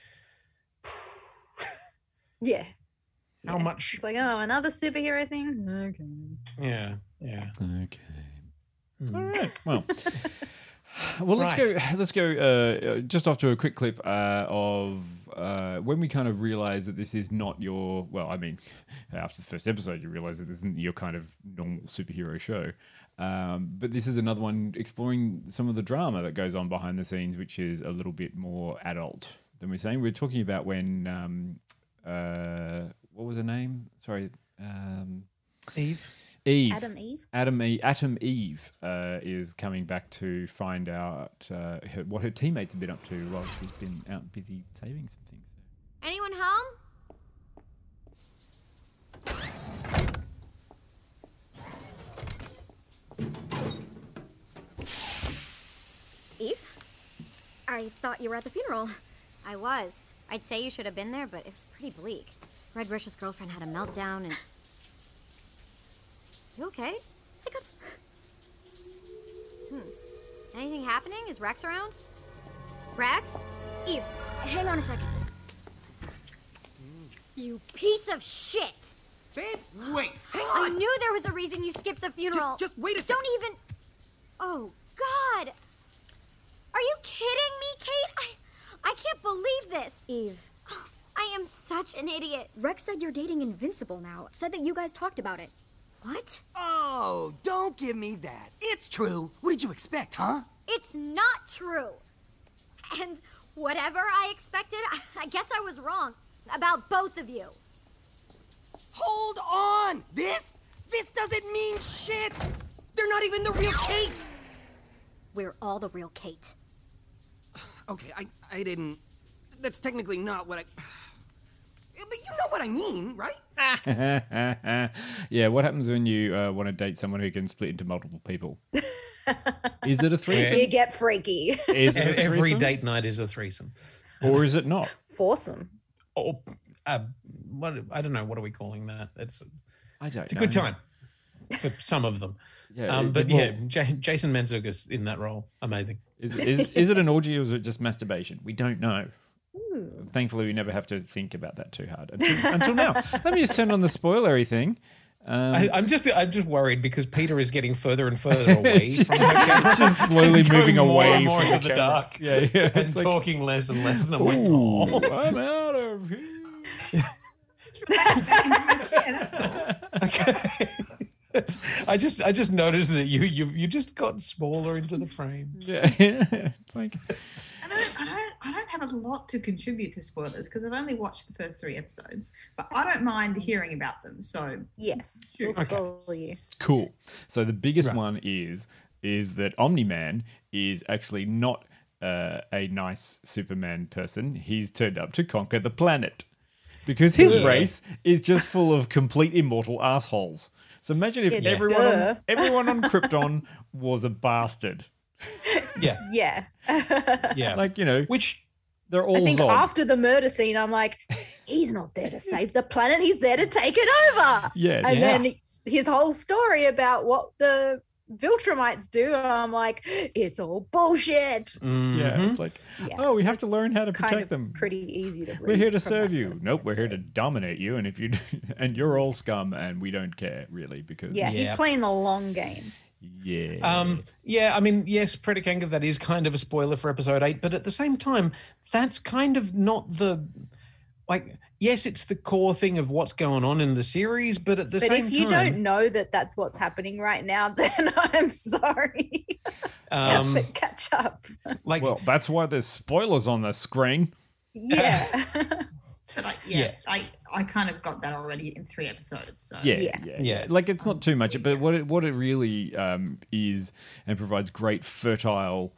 yeah. How much? It's like, oh, another superhero thing. Okay. Yeah. Okay. All right. Well, let's go just off to a quick clip of when we kind of realize that this is not your, well, I mean, after the first episode, you realize that this isn't your kind of normal superhero show. But this is another one exploring some of the drama that goes on behind the scenes, which is a little bit more adult than we're saying. We're talking about when, what was her name? Sorry. Eve. Atom Eve is coming back to find out what her teammates have been up to while she's been out busy saving some things. Anyone home? Eve? I thought you were at the funeral. I was. I'd say you should have been there, but it was pretty bleak. Red Rush's girlfriend had a meltdown and... You okay? Hiccups. Anything happening? Is Rex around? Rex? Eve, hang on a second. You piece of shit! Babe, wait, hang I on! knew there was a reason you skipped the funeral. Just wait a second. Don't even... Oh, God! Are you kidding me, Kate? I can't believe this. Eve. I am such an idiot. Rex said you're dating Invincible now. Said that you guys talked about it. What? Oh, don't give me that. It's true. What did you expect, huh? It's not true. And whatever I expected, I guess I was wrong. About both of you. Hold on! This doesn't mean shit! They're not even the real Kate! We're all the real Kate. Okay, I didn't... That's technically not what I... But you know what I mean, right? Yeah, what happens when you want to date someone who can split into multiple people? Is it a threesome? You get freaky. Is it a Every threesome? date night is a threesome. Or is it not? Foursome. Or, what, I don't know. What are we calling that? It's I don't a know. good time for some of them. Yeah, But well, yeah, Jason Mantzoukas in that role, amazing. Is it an orgy or is it just masturbation? We don't know. Thankfully, we never have to think about that too hard until now. Let me just turn on the spoilery thing. I'm just worried because Peter is getting further and further away from her camera. It's just slowly and going moving more away and more from into the camera. dark. Yeah. And It's like, talking less and less. And I'm like, "Ooh, oh. I'm out of here. Okay. I just noticed that you just got smaller into the frame. Yeah, it's like I don't have a lot to contribute to spoilers because I've only watched the first 3 episodes, but I don't mind hearing about them. So Yes, we'll spoil you. cool. So the biggest Right. one is that Omni-Man is actually not a nice Superman person. He's turned up to conquer the planet because his Yeah. race is just full of complete immortal assholes. So imagine if Yeah, everyone on Krypton was a bastard. Yeah, Yeah. yeah. Like, you know, Which they're I all think Zod. after the murder scene, I'm like, he's not there to save the planet. He's there to take it over. Yes. And Yeah. then his whole story about what the Viltrumites do, I'm like, it's all bullshit. Yeah, it's like, Yeah. oh, we have to learn how to Kind protect of them. pretty easy to read. We're here to from serve that you. first Nope, we're here to episode. dominate you. And if you and you're all scum, and we don't care really because Yeah, he's Yeah. playing the long game. Yeah, I mean, yes, Predicanga, that is kind of a spoiler for episode 8, but at the same time, that's kind of not the, like, yes, it's the core thing of what's going on in the series, but at the But same if you time, don't know that that's what's happening right now, then I'm sorry. But catch up. like, well, that's why there's spoilers on the screen. Yeah. but Yeah. I kind of got that already in 3 episodes. So Yeah. Like it's not too much, but what it really is and provides great fertile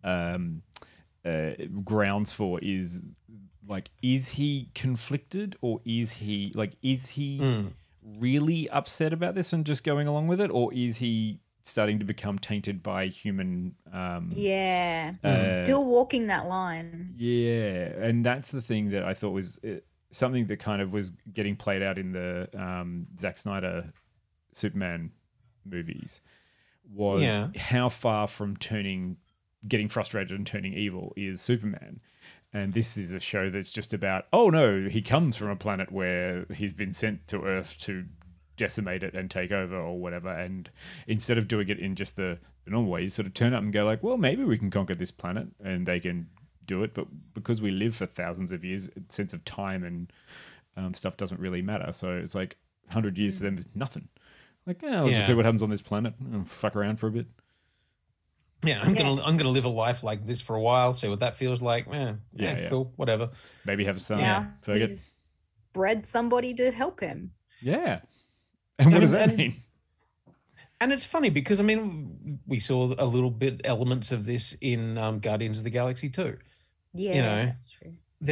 grounds for is like, is he conflicted or is he really upset about this and just going along with it, or is he starting to become tainted by human? Yeah. Still walking that line. Yeah, and that's the thing that I thought was something that kind of was getting played out in the Zack Snyder Superman movies was how far from getting frustrated and turning evil is Superman. And this is a show that's just about, oh no, he comes from a planet where he's been sent to Earth to decimate it and take over or whatever. And instead of doing it in just the normal way, you sort of turn up and go like, well, maybe we can conquer this planet and they can do it. But because we live for thousands of years, a sense of time and stuff doesn't really matter. So it's like 100 years to them is nothing. Like, I'll just see what happens on this planet. I'll fuck around for a bit. yeah, I'm gonna live a life like this for a while, see what that feels like. Yeah. Cool, whatever. Maybe have a son. Now Forget. he's bred somebody to help him. Yeah. And what does that And- mean? And it's funny because, I mean, we saw a little bit elements of this in Guardians of the Galaxy 2. Yeah, that's true.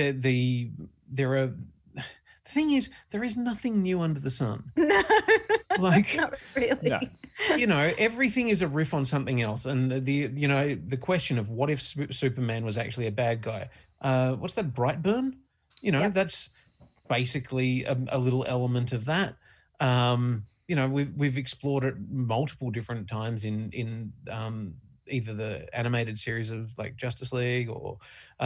The thing is, there is nothing new under the sun. No, Like, not really. No. you know, everything is a riff on something else. And the question of what if Superman was actually a bad guy? What's that, Brightburn? You know, that's basically a little element of that. we've explored it multiple different times in either the animated series of like Justice League or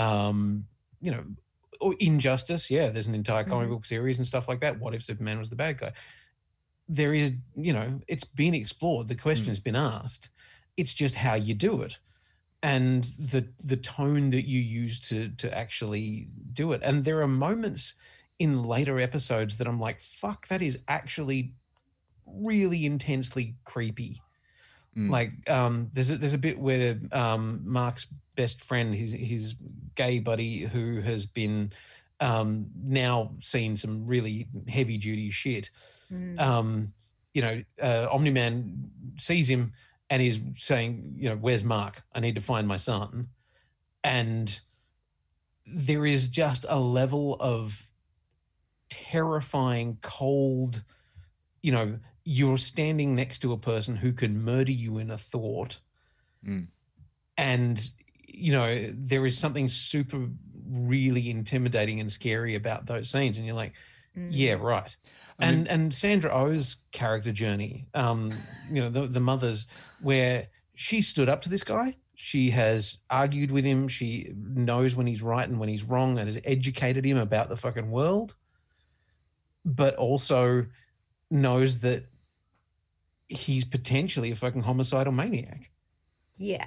or Injustice. Yeah, there's an entire comic book series and stuff like that. What if Superman was the bad guy? There is, it's been explored. The question has been asked. It's just how you do it and the tone that you use to actually do it. And there are moments in later episodes that I'm like, fuck, that is actually really intensely creepy. Like there's a bit where Mark's best friend, his gay buddy who has been now seen some really heavy duty shit. Omni-Man sees him and is saying, where's Mark? I need to find my son. And there is just a level of terrifying, cold, you're standing next to a person who could murder you in a thought. And, there is something super really intimidating and scary about those scenes. And you're like, yeah, right. And Sandra Oh's character journey, the mother's, where she stood up to this guy. She has argued with him. She knows when he's right and when he's wrong and has educated him about the fucking world, but also knows that he's potentially a fucking homicidal maniac. Yeah.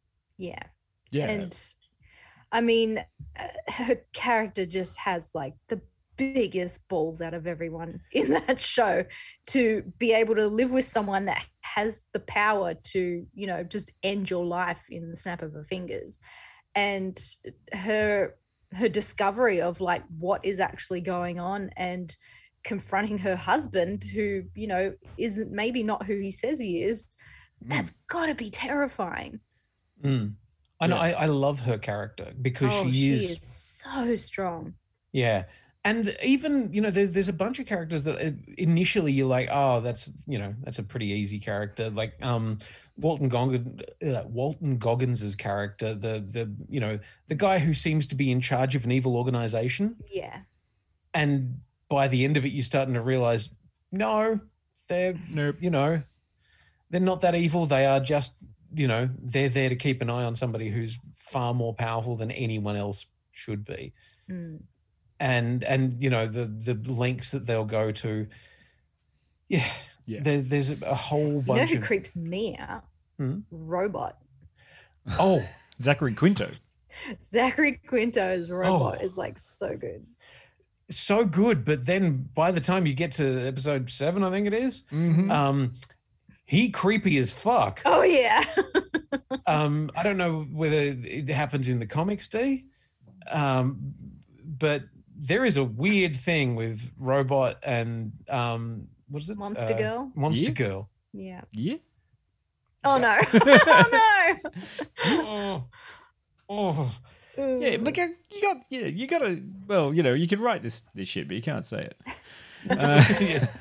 And I mean, her character just has like the biggest balls out of everyone in that show to be able to live with someone that has the power to, just end your life in the snap of her fingers. And her discovery of like what is actually going on and confronting her husband who, isn't maybe not who he says he is, that's got to be terrifying. I know. I love her character because she is so strong. Yeah. And even, there's a bunch of characters that initially you're like, oh, that's a pretty easy character. Like Walton Goggins' character, the guy who seems to be in charge of an evil organization. Yeah. And by the end of it, you're starting to realize, no, they're not that evil. They are just, they're there to keep an eye on somebody who's far more powerful than anyone else should be. And the lengths that they'll go to. Yeah. There's a whole bunch. Who creeps me out? Robot. Oh, Zachary Quinto. Zachary Quinto's Robot is like so good. So good, but then by the time you get to episode 7, I think it is, he creepy as fuck. Oh yeah. I don't know whether it happens in the comics, D, but there is a weird thing with Robot and what is it? Monster Girl. Monster Girl. Yeah. Yeah. Oh no. Oh. Yeah, look, you gotta. Well, you can write this shit, but you can't say it.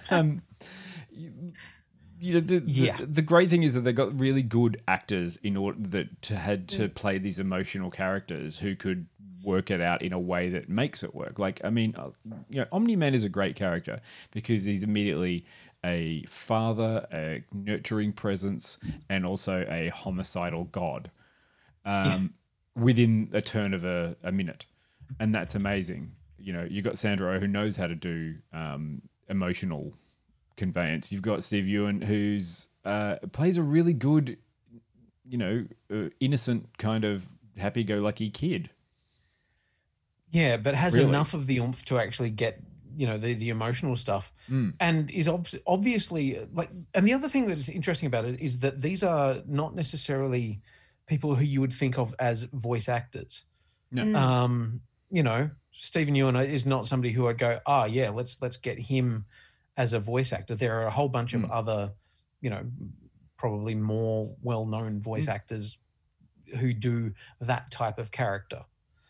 The great thing is that they got really good actors in order to play these emotional characters who could work it out in a way that makes it work. Like, I mean, Omni-Man is a great character because he's immediately a father, a nurturing presence, and also a homicidal god within a turn of a minute. And that's amazing. You've got Sandra Oh, who knows how to do emotional conveyance. You've got Steve Ewan, who's plays a really good, innocent kind of happy-go-lucky kid. Yeah, but has enough of the oomph to actually get, the emotional stuff, and is obviously like. And the other thing that is interesting about it is that these are not necessarily people who you would think of as voice actors. No. Stephen Ewan is not somebody who I'd go, let's get him as a voice actor. There are a whole bunch of other, probably more well-known voice actors who do that type of character.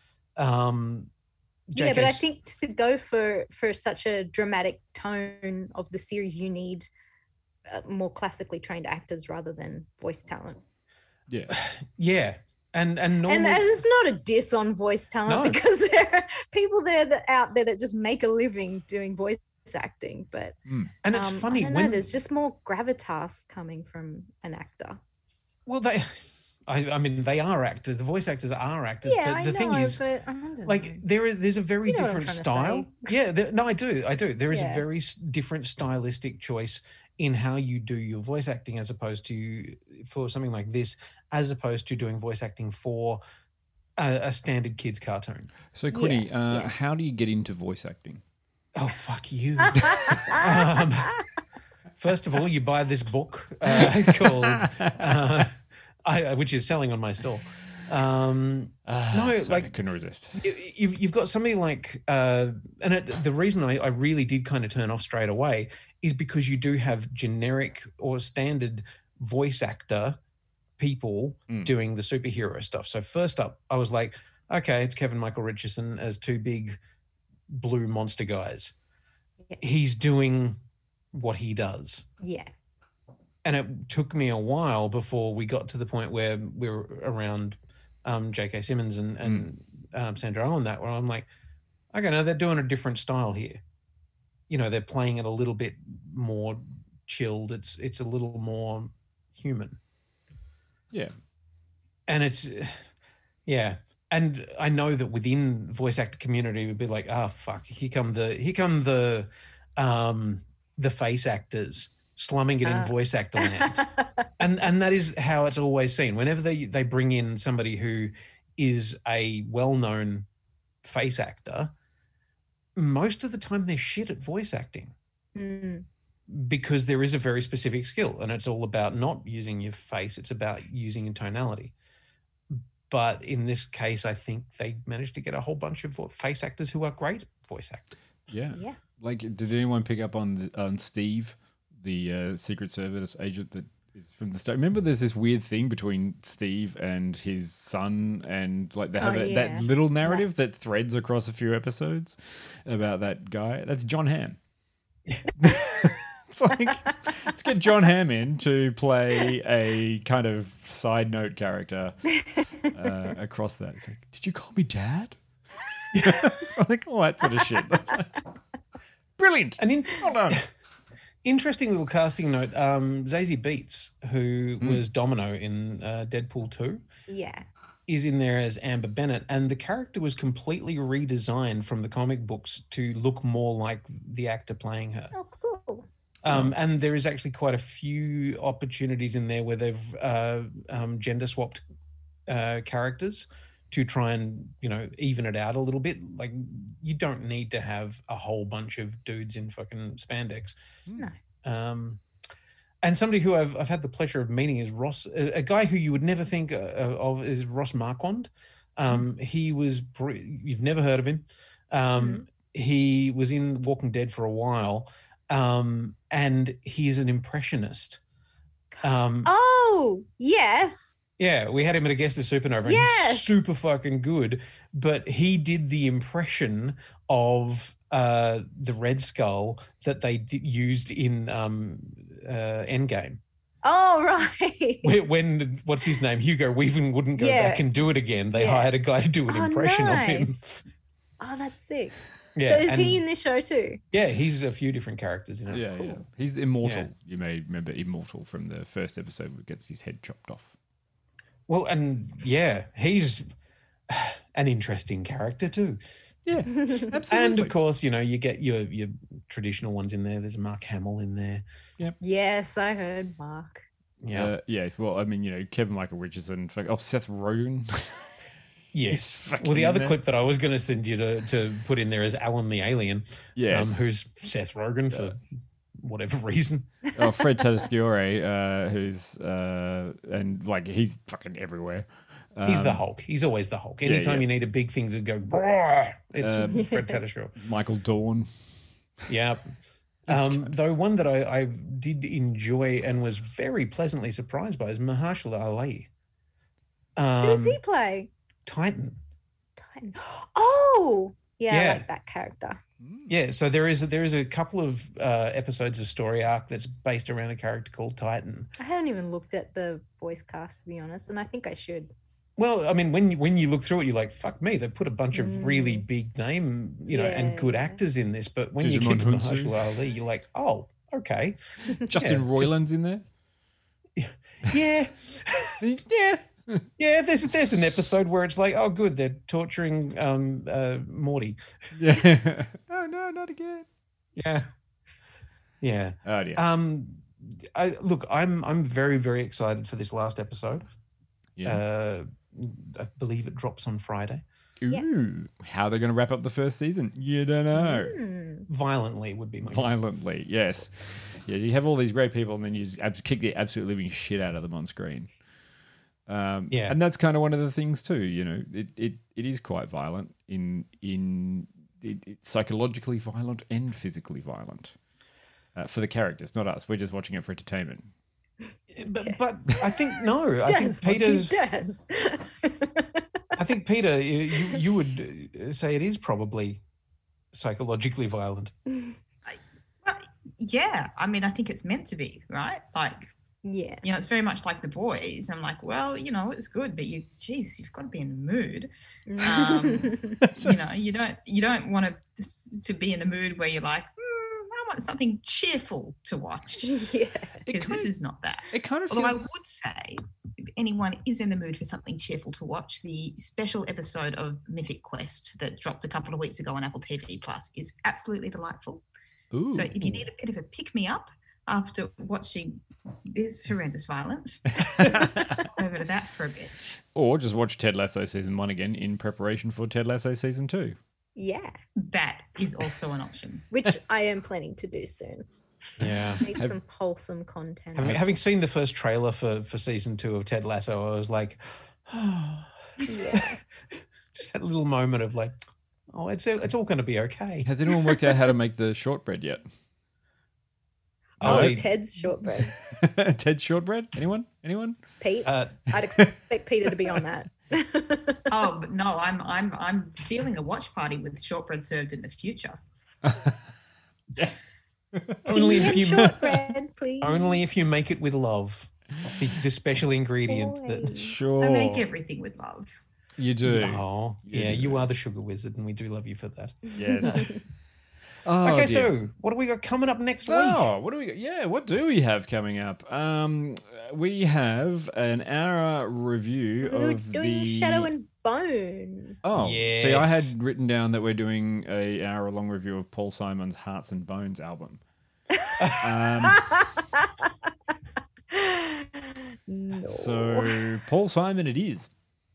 Yeah, but I think to go for such a dramatic tone of the series, you need more classically trained actors rather than voice talent. Yeah. And normally, and it's not a diss on voice talent because there are people out there that just make a living doing voice acting, but And it's funny I don't know, when there's just more gravitas coming from an actor. well, I mean, they are actors. The voice actors are actors. Yeah, but the thing I know, is, but I don't like, know. there's a very You know what I'm different trying to style. Yeah, no, I do. There is a Yeah. very different stylistic choice in how you do your voice acting as opposed to for something like this, as opposed to doing voice acting for a standard kids cartoon. So, Quinny, how do you get into voice acting? Oh, fuck you. First of all, you buy this book called, which is selling on my store. No, Sorry, like I couldn't resist. you've got somebody like, the reason I really did kind of turn off straight away is because you do have generic or standard voice actor people doing the superhero stuff. So first up, I was like, okay, it's Kevin Michael Richardson as two big blue monster guys. Yeah. He's doing what he does. Yeah. And it took me a while before we got to the point where we were around J.K. Simmons and Sandra Oh and that, where I'm like, okay, no, they're doing a different style here. You know, they're playing it a little bit more chilled. It's a little more human. Yeah. And it's, yeah. And I know that within voice actor community, we'd be like, oh, fuck, here come the face actors slumming it in voice actor land. and that is how it's always seen. Whenever they bring in somebody who is a well-known face actor, most of the time they're shit at voice acting because there is a very specific skill, and it's all about not using your face. It's about using your tonality. But in this case, I think they managed to get a whole bunch of face actors who are great voice actors. Yeah. Like, did anyone pick up on Steve, the Secret Service agent that is from the start? Remember, there's this weird thing between Steve and his son, and like they have that little narrative that threads across a few episodes about that guy. That's John Hamm. It's like, let's get John Hamm in to play a kind of side note character across that. It's like, did you call me dad? It's like, oh, that sort of shit. That's like, brilliant. And well done. Interesting little casting note. Zazie Beetz, who was Domino in Deadpool 2, is in there as Amber Bennett, and the character was completely redesigned from the comic books to look more like the actor playing her. Oh, cool. And there is actually quite a few opportunities in there where they've gender swapped characters to try and, you know, even it out a little bit. Like, you don't need to have a whole bunch of dudes in fucking spandex. No. And somebody who I've had the pleasure of meeting is Ross, a guy who you would never think of is Ross Marquand. He was, you've never heard of him. He was in Walking Dead for a while. And he's an impressionist. Oh, yes. Yeah, we had him at a guest at Supernova. Yes. He's super fucking good. But he did the impression of the Red Skull that they used in Endgame. Oh, right. When what's his name? Hugo Weaving wouldn't go back and do it again. They hired a guy to do an impression of him. Oh, that's sick. Yeah, so is he in this show too? Yeah, he's a few different characters in it. Yeah, yeah. He's immortal. Yeah. You may remember Immortal from the first episode where he gets his head chopped off. Well, and yeah, he's an interesting character too. Yeah, absolutely. And of course, you know, you get your traditional ones in there. There's Mark Hamill in there. Yep. Yes, I heard Mark. Yeah. Yeah. Well, I mean, you know, Kevin Michael Richardson. Oh, Seth Rogen. Yes. Well, the other clip that I was going to send you to put in there is Alan the Alien. Yes. Who's Seth Rogen for whatever reason. Oh, Fred Tatasciore, who's and like he's fucking everywhere. He's the Hulk. He's always the Hulk. Anytime you need a big thing to go, it's Fred Tatasciore. Michael Dorn. Yeah. Though one that I did enjoy and was very pleasantly surprised by is Mahershala Ali. Who does he play? Titan. Oh, yeah, I like that character. Yeah, so there is a couple of episodes of story arc that's based around a character called Titan. I haven't even looked at the voice cast, to be honest, and I think I should. Well, I mean, when you look through it, you're like, fuck me, they put a bunch of really big name, and good actors in this. But when you get to Mahershala Ali, you're like, oh, okay. Justin Roiland's in there. Yeah. Yeah. Yeah, there's an episode where it's like, oh, good, they're torturing Morty. Yeah. Oh no, not again. Yeah. Yeah. Oh dear. I'm very, very excited for this last episode. Yeah. I believe it drops on Friday. Ooh. How they're going to wrap up the first season? You don't know. Violently would be my guess. Violently, yes. Yeah, you have all these great people, and then you just kick the absolute living shit out of them on screen. Yeah, and that's kind of one of the things too. It is quite violent it's psychologically violent and physically violent for the characters, not us. We're just watching it for entertainment. But I think no. I think Peter's. I think Peter, you would say it is probably psychologically violent. Yeah, I mean, I think it's meant to be, right? Like, yeah, it's very much like The Boys. I'm like, well, it's good, but you've got to be in the mood. You don't want to be in the mood where you're like, I want something cheerful to watch. Yeah, because this is not that. It kind of. Although I would say, if anyone is in the mood for something cheerful to watch, the special episode of Mythic Quest that dropped a couple of weeks ago on Apple TV Plus is absolutely delightful. Ooh. So if you need a bit of a pick-me-up after watching this horrendous violence, over to that for a bit. Or just watch Ted Lasso Season 1 again in preparation for Ted Lasso Season 2. Yeah. That is also an option. Which I am planning to do soon. Yeah. Make some wholesome content. Having seen the first trailer for Season 2 of Ted Lasso, I was like, oh. Yeah. Just that little moment of like, oh, it's all going to be okay. Has anyone worked out how to make the shortbread yet? Ted's shortbread. Ted's shortbread? Anyone? Pete? I'd expect Peter to be on that. Oh, but no, I'm feeling a watch party with shortbread served in the future. Yes. Only if you shortbread, please. Only if you make it with love. The special ingredient. Sure. I make everything with love. You do. Oh, yeah, you are the sugar wizard, and we do love you for that. Yes. Okay, so what do we got coming up next week? Oh, what do we got? Yeah, what do we have coming up? We have an hour review We're of doing the Shadow and Bone. Oh, yes. See, I had written down that we're doing a hour-long review of Paul Simon's Hearts and Bones album. No. So, Paul Simon it is.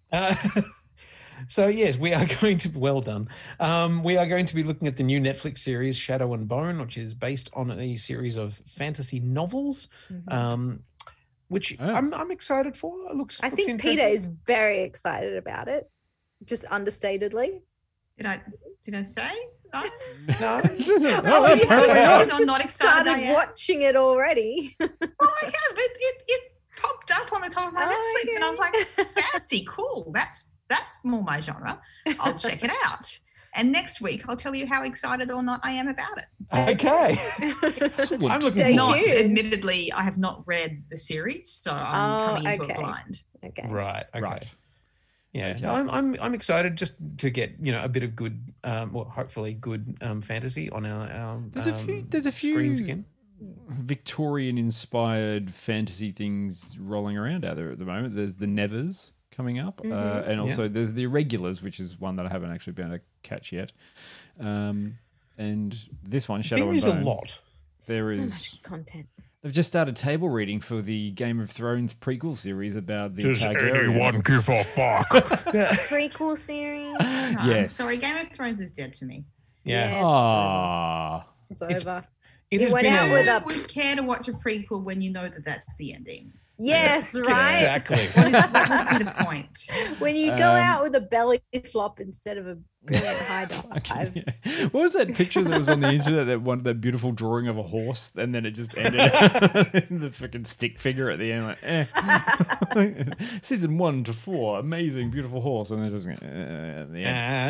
So yes, we are going to. Well done. We are going to be looking at the new Netflix series Shadow and Bone, which is based on a series of fantasy novels, which I'm excited for. I think Peter is very excited about it, just understatedly. Did I say? No. No. I'm not excited. Started watching it already. Well, I have. It popped up on the top of my Netflix, and I was like, fancy, cool. That's more my genre. I'll check it out. And next week, I'll tell you how excited or not I am about it. Okay. I'm looking forward. Admittedly, I have not read the series, so I'm coming into it blind. Okay. Right. Okay. Right. Yeah. Okay. No, I'm excited just to get a bit of good, well, hopefully good fantasy on our There's a few screens again. Victorian-inspired fantasy things rolling around out there at the moment. There's the Nevers coming up, and also there's the Irregulars, which is one that I haven't actually been able to catch yet. And this one, Shadow and Bone. There is a lot. There is much content. They've just started table reading for the Game of Thrones prequel series about the Does Targaryens. anyone give a fuck? Prequel series. No, Yes. Sorry, Game of Thrones is dead to me. Yeah. Aww. It's over. It He has went been out a- with Who a would care to watch a prequel when you know that that's the ending? yes, right. Exactly. What would be the point? When you go out with a belly flop instead of a brilliant high dive. Yeah. What was that picture that was on the internet? That beautiful drawing of a horse, and then it just ended in the freaking stick figure at the end. Like, Season 1 to 4, amazing, beautiful horse, and then it's just at the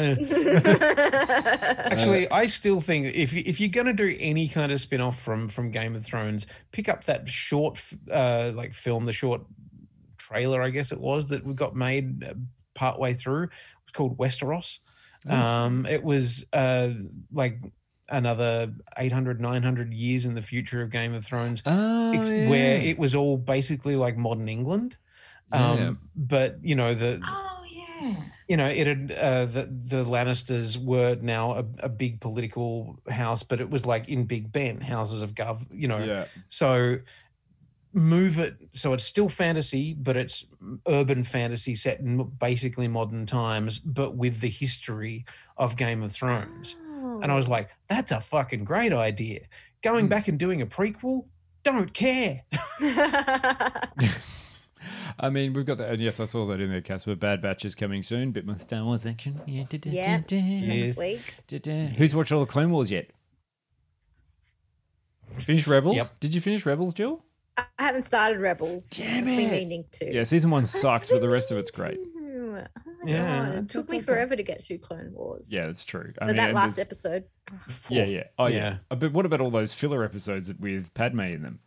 end. Actually, I still think if you're going to do any kind of spin-off from Game of Thrones, pick up that short like film, the short trailer, I guess it was, that we got made partway through. It was called Westeros. It was like another 800, 900 years in the future of Game of Thrones, where it was all basically like modern England. But you know, you know, it had the Lannisters were now a big political house, but it was like in Big Ben, houses of gov, you know. So move it so it's still fantasy, but it's urban fantasy set in basically modern times, but with the history of Game of Thrones. And I was like, that's a fucking great idea. Going back and doing a prequel, don't care. I mean, we've got that. And yes, I saw that in there, Casper. Bad Batch is coming soon. Bit more Star Wars action. Next week. Who's watched all the Clone Wars yet? Finish Rebels? Yep. Did you finish Rebels, Jill? I haven't started Rebels. Damn I've been it. meaning to. Yeah, season 1 sucks, but the rest of it's great. Yeah, it took me forever to get through Clone Wars. Yeah, that's true. I But mean, that and last there's- episode. Yeah. Oh, yeah. But what about all those filler episodes with Padme in them?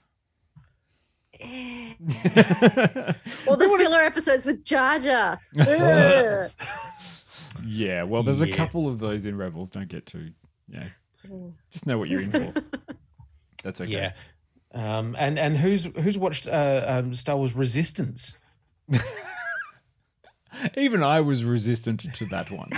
Or the filler episodes with Jar Jar. Ugh. Yeah, well, there's a couple of those in Rebels. Don't get too, just know what you're in for. That's okay. Yeah. And who's watched Star Wars Resistance? Even I was resistant to that one.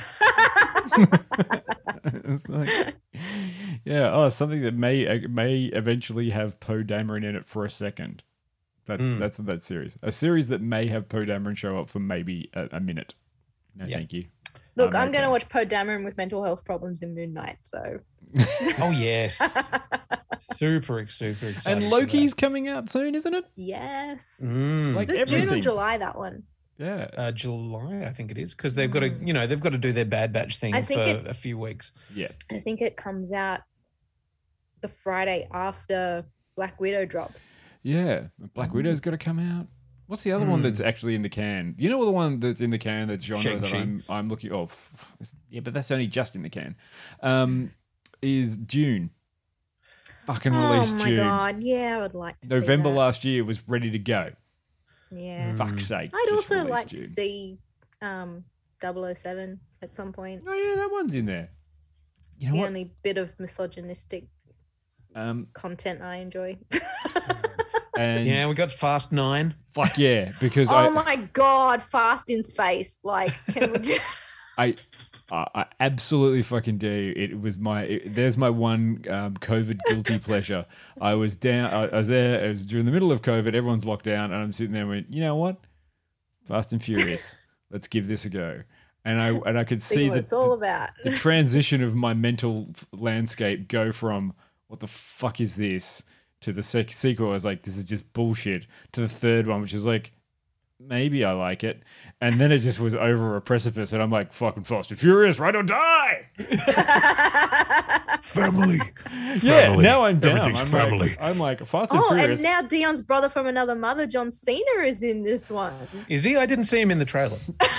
It's like, something that may eventually have Poe Dameron in it for a second. That's that series. A series that may have Poe Dameron show up for maybe a minute. No, thank you. Look, I'm going to watch Poe Dameron with mental health problems in Moon Knight, so. Oh, yes. super excited. And Loki's coming out soon, isn't it? Yes. Like Is it June or everything's- July, that one? Yeah. July, I think it is, because they've got to, they've got to do their Bad Batch thing I for think a few weeks. Yeah. I think it comes out the Friday after Black Widow drops. Yeah. Black Widow's got to come out. What's the other one that's actually in the can? You know the one that's in the can that's genre that Shang-Chi. I'm looking... Oh, yeah, but that's only just in the can. Is June. Fucking released Oh my June. God. Yeah, I would like to November see that. last year was ready to go. Yeah. Fuck's sake. I'd just also released like June. to see 007 at some point. Oh, yeah, that one's in there. You know the what? only bit of misogynistic Um, content I enjoy. and Yeah, we got Fast 9. fuck yeah, because Oh my God, Fast in Space. Like, can we just... I absolutely fucking do. It was there's my one COVID guilty pleasure. I was down. I was there. It was during the middle of COVID. Everyone's locked down, and I'm sitting there and went, you know what? Fast and Furious. Let's give this a go. And I could see see what that it's all about. the transition of my mental landscape go from what the fuck is this to the sequel. I was like, this is just bullshit. To the third one, which is like, maybe I like it. And then it just was over a precipice, and I'm like, fucking Fast and Furious, ride or die. Family. Yeah, Family. now I'm down. Everything's I'm family. I'm like, Fast and Oh, Furious. and now Dion's brother from another mother, John Cena, is in this one. Is he? I didn't see him in the trailer.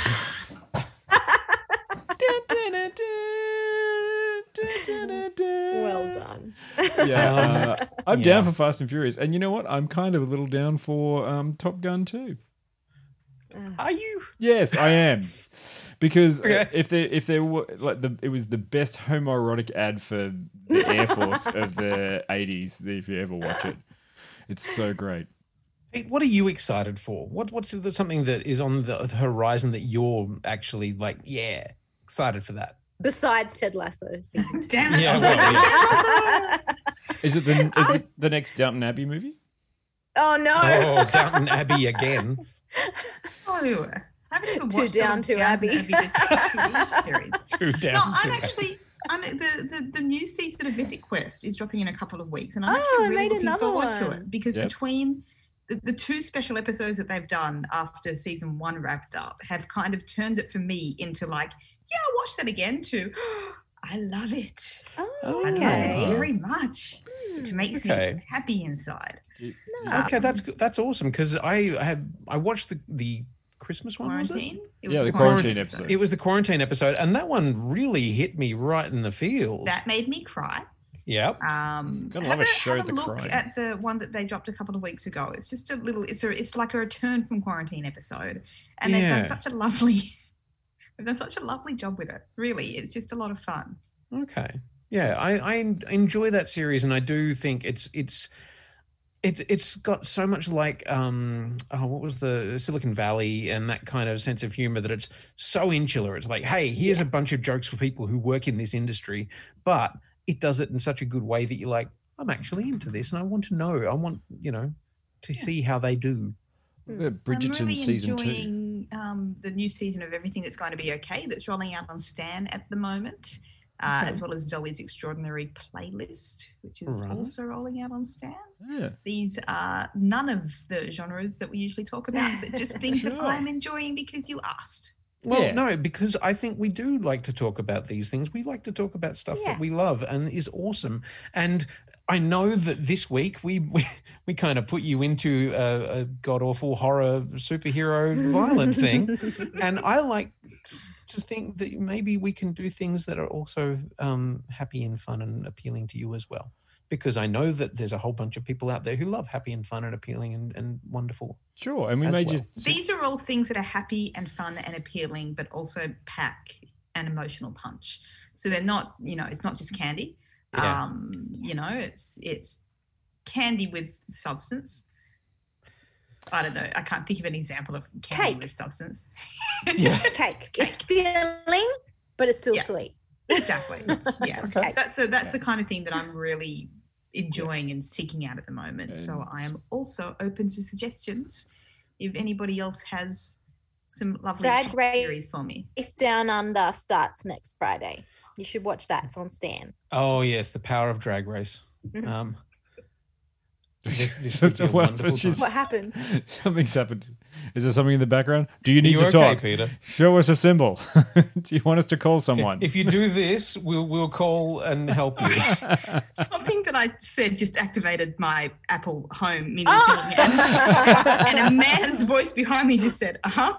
Well done. Yeah, I'm down for Fast and Furious. And you know what? I'm kind of a little down for Top Gun too. Are you? Yes, I am. Because Okay. if there were like it was the best homoerotic ad for the Air Force of the 80s. If you ever watch it, it's so great. Pete, what are you excited for? What's something that is on the horizon that you're actually like, yeah, excited for that? Besides Ted Lasso. Damn it. Yeah, well, Is it the next Downton Abbey movie? Oh, no. Oh, Downton Abbey again. Oh, I haven't even Too watched down the to Abbey. Disney TV series. Too down No, to I'm Abbey. actually. The new season of Mythic Quest is dropping in a couple of weeks, and I'm Oh, actually they really made looking another forward to one. it because Yep. between the two special episodes that they've done after season 1 wrapped up have kind of turned it for me into like, yeah, I'll watch that again too. I love it. Oh, I love it okay. very much. It makes Okay. me happy inside. Okay, that's awesome because I watched the Christmas one. Was it? Quarantine. It Yeah, the a quarantine episode. It was the quarantine episode, and that one really hit me right in the feels. That made me cry. Yep. Gotta love a show have The a look Crime. at the one that they dropped a couple of weeks ago. It's just a little. It's like a return from quarantine episode, and they've done Yeah. such a lovely. They've done such a lovely job with it. Really, it's just a lot of fun. Okay. Yeah, I enjoy that series, and I do think it's got so much like what was the Silicon Valley and that kind of sense of humor that it's so insular. It's like, hey, here's a bunch of jokes for people who work in this industry, but it does it in such a good way that you're like, I'm actually into this, and I want to know. I want to see how they do. Bridgerton I'm really season 2. enjoying the new season of Everything That's Going to Be Okay that's rolling out on Stan at the moment, as well as Zoe's Extraordinary Playlist, which is Right. also rolling out on Stan. Yeah. These are none of the genres that we usually talk about, but just things that Sure. I'm enjoying because you asked. Well, Yeah. no, because I think we do like to talk about these things. We like to talk about stuff Yeah. that we love and is awesome. And I know that this week we kind of put you into a god awful horror superhero violent thing, and I like to think that maybe we can do things that are also happy and fun and appealing to you as well. Because I know that there's a whole bunch of people out there who love happy and fun and appealing and wonderful. Sure. And we as made well. you. These are all things that are happy and fun and appealing, but also pack an emotional punch. So they're not, it's not just candy. Yeah. It's candy with substance. I don't know. I can't think of an example of candy Cake. with substance. Yeah. Cake. It's filling, but it's still Yeah. sweet. Exactly. Yeah. Okay. That's the kind of thing that I'm really enjoying and seeking out at the moment. So I am also open to suggestions if anybody else has some lovely Drag cat Race. series for me. Race Down Under starts next Friday. You should watch that. It's on Stan. Oh yes, the power of Drag Race. Mhm. This would be a Well, wonderful she's- time. What happened? Something's happened. Is there something in the background? Do you need You to okay, talk? Peter? Show us a symbol. Do you want us to call someone? If you do this, we'll call and help you. Something that I said just activated my Apple Home Mini thing, and a man's voice behind me just said, "Uh-huh."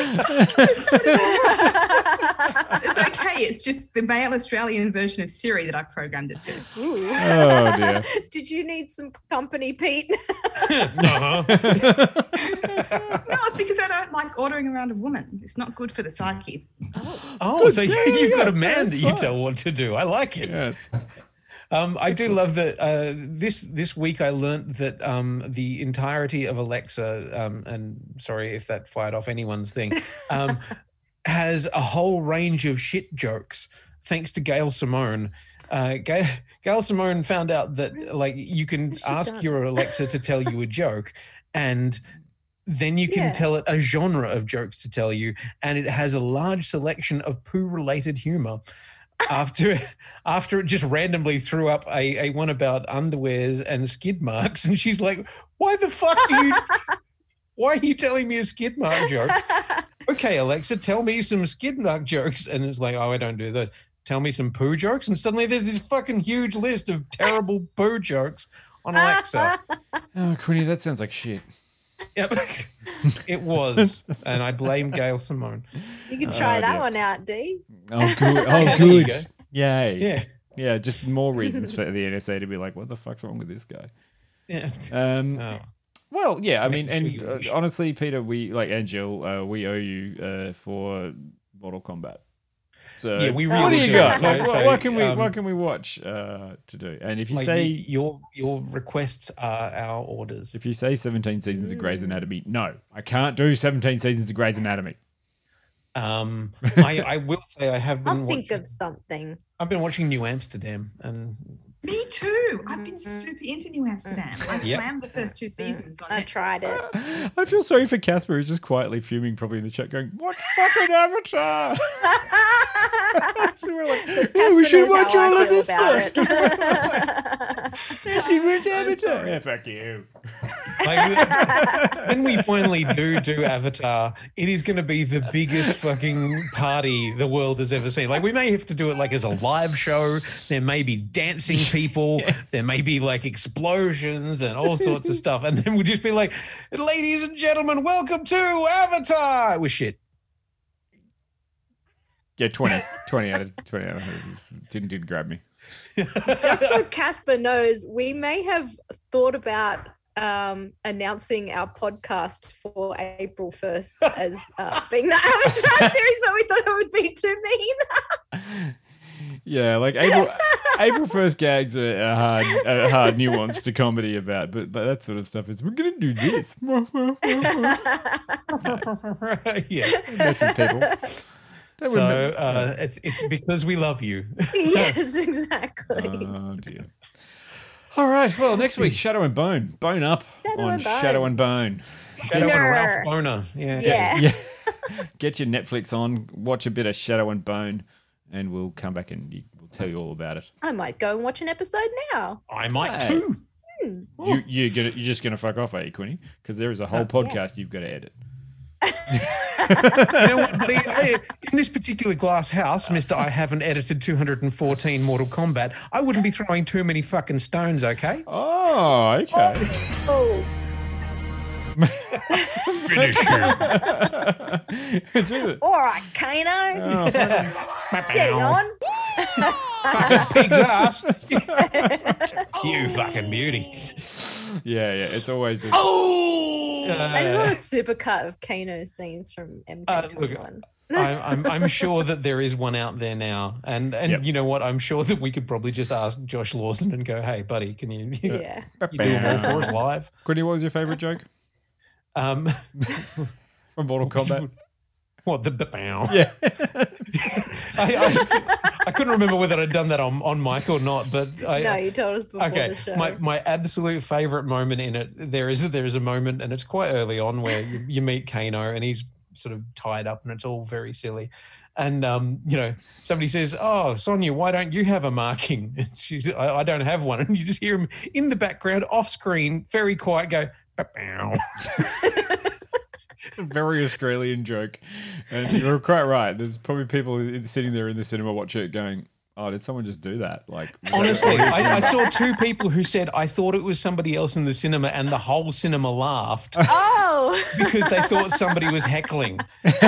It's okay. It's just the male Australian version of Siri that I've programmed it to. Ooh. Oh, dear. Did you need some company, Pete? Uh-huh. No, it's because I don't like ordering around a woman. It's not good for the psyche. Oh, so you've got a man that's that you fine. tell what to do. I like it. Yes. I do love that this week I learned that the entirety of Alexa, and sorry if that fired off anyone's thing, has a whole range of shit jokes thanks to Gail Simone. Gail Simone found out that like you can What's she ask done? your Alexa to tell you a joke, and then you can Yeah. tell it a genre of jokes to tell you, and it has a large selection of poo-related humor. After it just randomly threw up a one about underwears and skid marks, and she's like, why are you telling me a skid mark joke? Okay, Alexa, tell me some skid mark jokes. And it's like, oh, I don't do those. Tell me some poo jokes. And suddenly there's this fucking huge list of terrible poo jokes on Alexa. Oh, Queenie, that sounds like shit. Yep. It was. And I blame Gail Simone. You can try Oh, that dear. one out, D. Oh, good. Oh, There you good. go. Yay. Yeah. Yeah, just more reasons for the NSA to be like, what the fuck's wrong with this guy? Yeah. Oh. Well, yeah, I mean, Just and making sure you- honestly, Peter, and Jill, we owe you for Mortal Kombat. So Yeah, we what do really you do. got? So- Like, so, what can we watch to do? And if you Like, say your requests are our orders. if you say 17 seasons of Grey's Anatomy, no, I can't do 17 seasons of Grey's Anatomy. I will say I have been I'll think watching, of something. I've been watching New Amsterdam, and Me too. I've been super into New Amsterdam. I Yep. slammed the first 2 seasons on I Netflix. tried it. I feel sorry for Casper, who's just quietly fuming, probably in the chat, going, "Watch fucking Avatar." We're like, "Yeah, Casper we should knows watch how I all of feel this about stuff. it. She was Avatar. sorry. Yeah, fuck you. like, when we finally do Avatar, it is going to be the biggest fucking party the world has ever seen. Like, we may have to do it like as a live show. There may be dancing people. There may be like explosions and all sorts of stuff. And then we'll just be like, ladies and gentlemen, welcome to Avatar. It was shit. Yeah, 20 out of 100. Didn't grab me. Just so Casper knows, we may have thought about announcing our podcast for April 1st as being the Avatar series, but we thought it would be too mean. Yeah, like April 1st gags are hard nuance to comedy about, but that sort of stuff is, we're going to do this. Yeah. Mess with people. So it's because we love you. Yes, exactly. Oh, dear. All right, well, next week, Shadow and Bone. Bone up on Shadow and Bone. Shadow and Ralph Boner. Yeah. Get your Netflix on, watch a bit of Shadow and Bone, and we'll come back and we'll tell you all about it. I might go and watch an episode now. I might too. You're just going to fuck off, are you, Quinny? Because there is a whole podcast you've got to edit. You know what, buddy? In this particular glass house, Mr. I haven't edited 214 Mortal Kombat, I wouldn't be throwing too many fucking stones, okay? Oh, okay. Oh. Finish him. All right, Kano. Get on. Fucking pig's ass. You fucking beauty. Yeah, it's always just... I just want a super cut of Kano scenes from MK21. I'm sure that there is one out there now, and you know what? I'm sure that we could probably just ask Josh Lawson and go, "Hey, buddy, can you you do them all for us live?" Quinny, what was your favorite joke? From Mortal Kombat. What the bow? Yeah. I couldn't remember whether I'd done that on mic or not, but no, you told us before the show. My absolute favorite moment in it, there is a moment, and it's quite early on, where you meet Kano and he's sort of tied up and it's all very silly. And, somebody says, "Oh, Sonia, why don't you have a marking?" And she says, I don't have one. And you just hear him in the background, off screen, very quiet, go, "Bow." A very Australian joke. And you're quite right. There's probably people sitting there in the cinema watching it going, "Oh, did someone just do that?" Like, honestly, I saw two people who said, "I thought it was somebody else in the cinema," and the whole cinema laughed. Oh, because they thought somebody was heckling.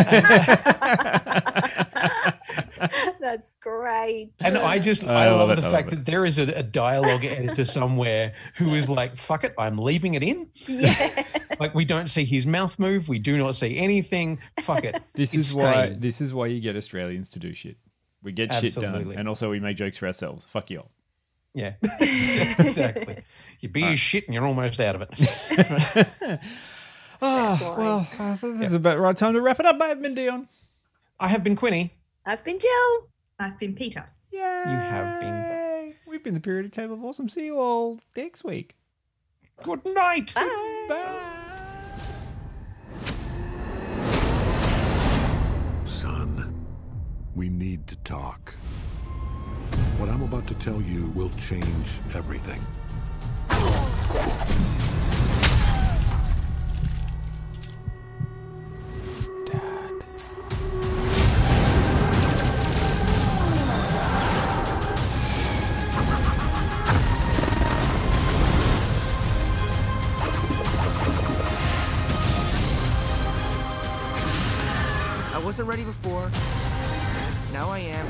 That's great. And I love the fact that there is a dialogue editor somewhere who is like, "Fuck it, I'm leaving it in." Yeah. Like, we don't see his mouth move. We do not see anything. Fuck it. This is why you get Australians to do shit. We get shit done, and also we make jokes for ourselves. Fuck you all. Yeah, exactly. You be as shit and you're almost out of it. This is about the right time to wrap it up. I've been Dion. I have been Quinny. I've been Jill. I've been Peter. Yay. You have been. We've been the Periodic Table of Awesome. See you all next week. Good night. Bye. Bye. Son, we need to talk. What I'm about to tell you will change everything. I wasn't ready before. Now I am.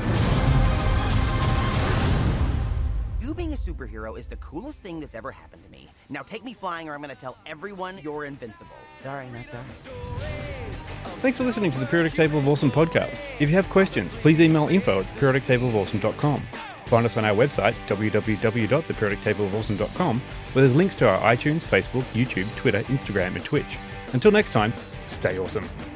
You being a superhero is the coolest thing that's ever happened to me. Now take me flying or I'm going to tell everyone you're invincible. Sorry, not sorry. Thanks for listening to the Periodic Table of Awesome podcast. If you have questions, please email info@periodictableofawesome.com. Find us on our website, www.theperiodictableofawesome.com, where there's links to our iTunes, Facebook, YouTube, Twitter, Instagram, and Twitch. Until next time, stay awesome.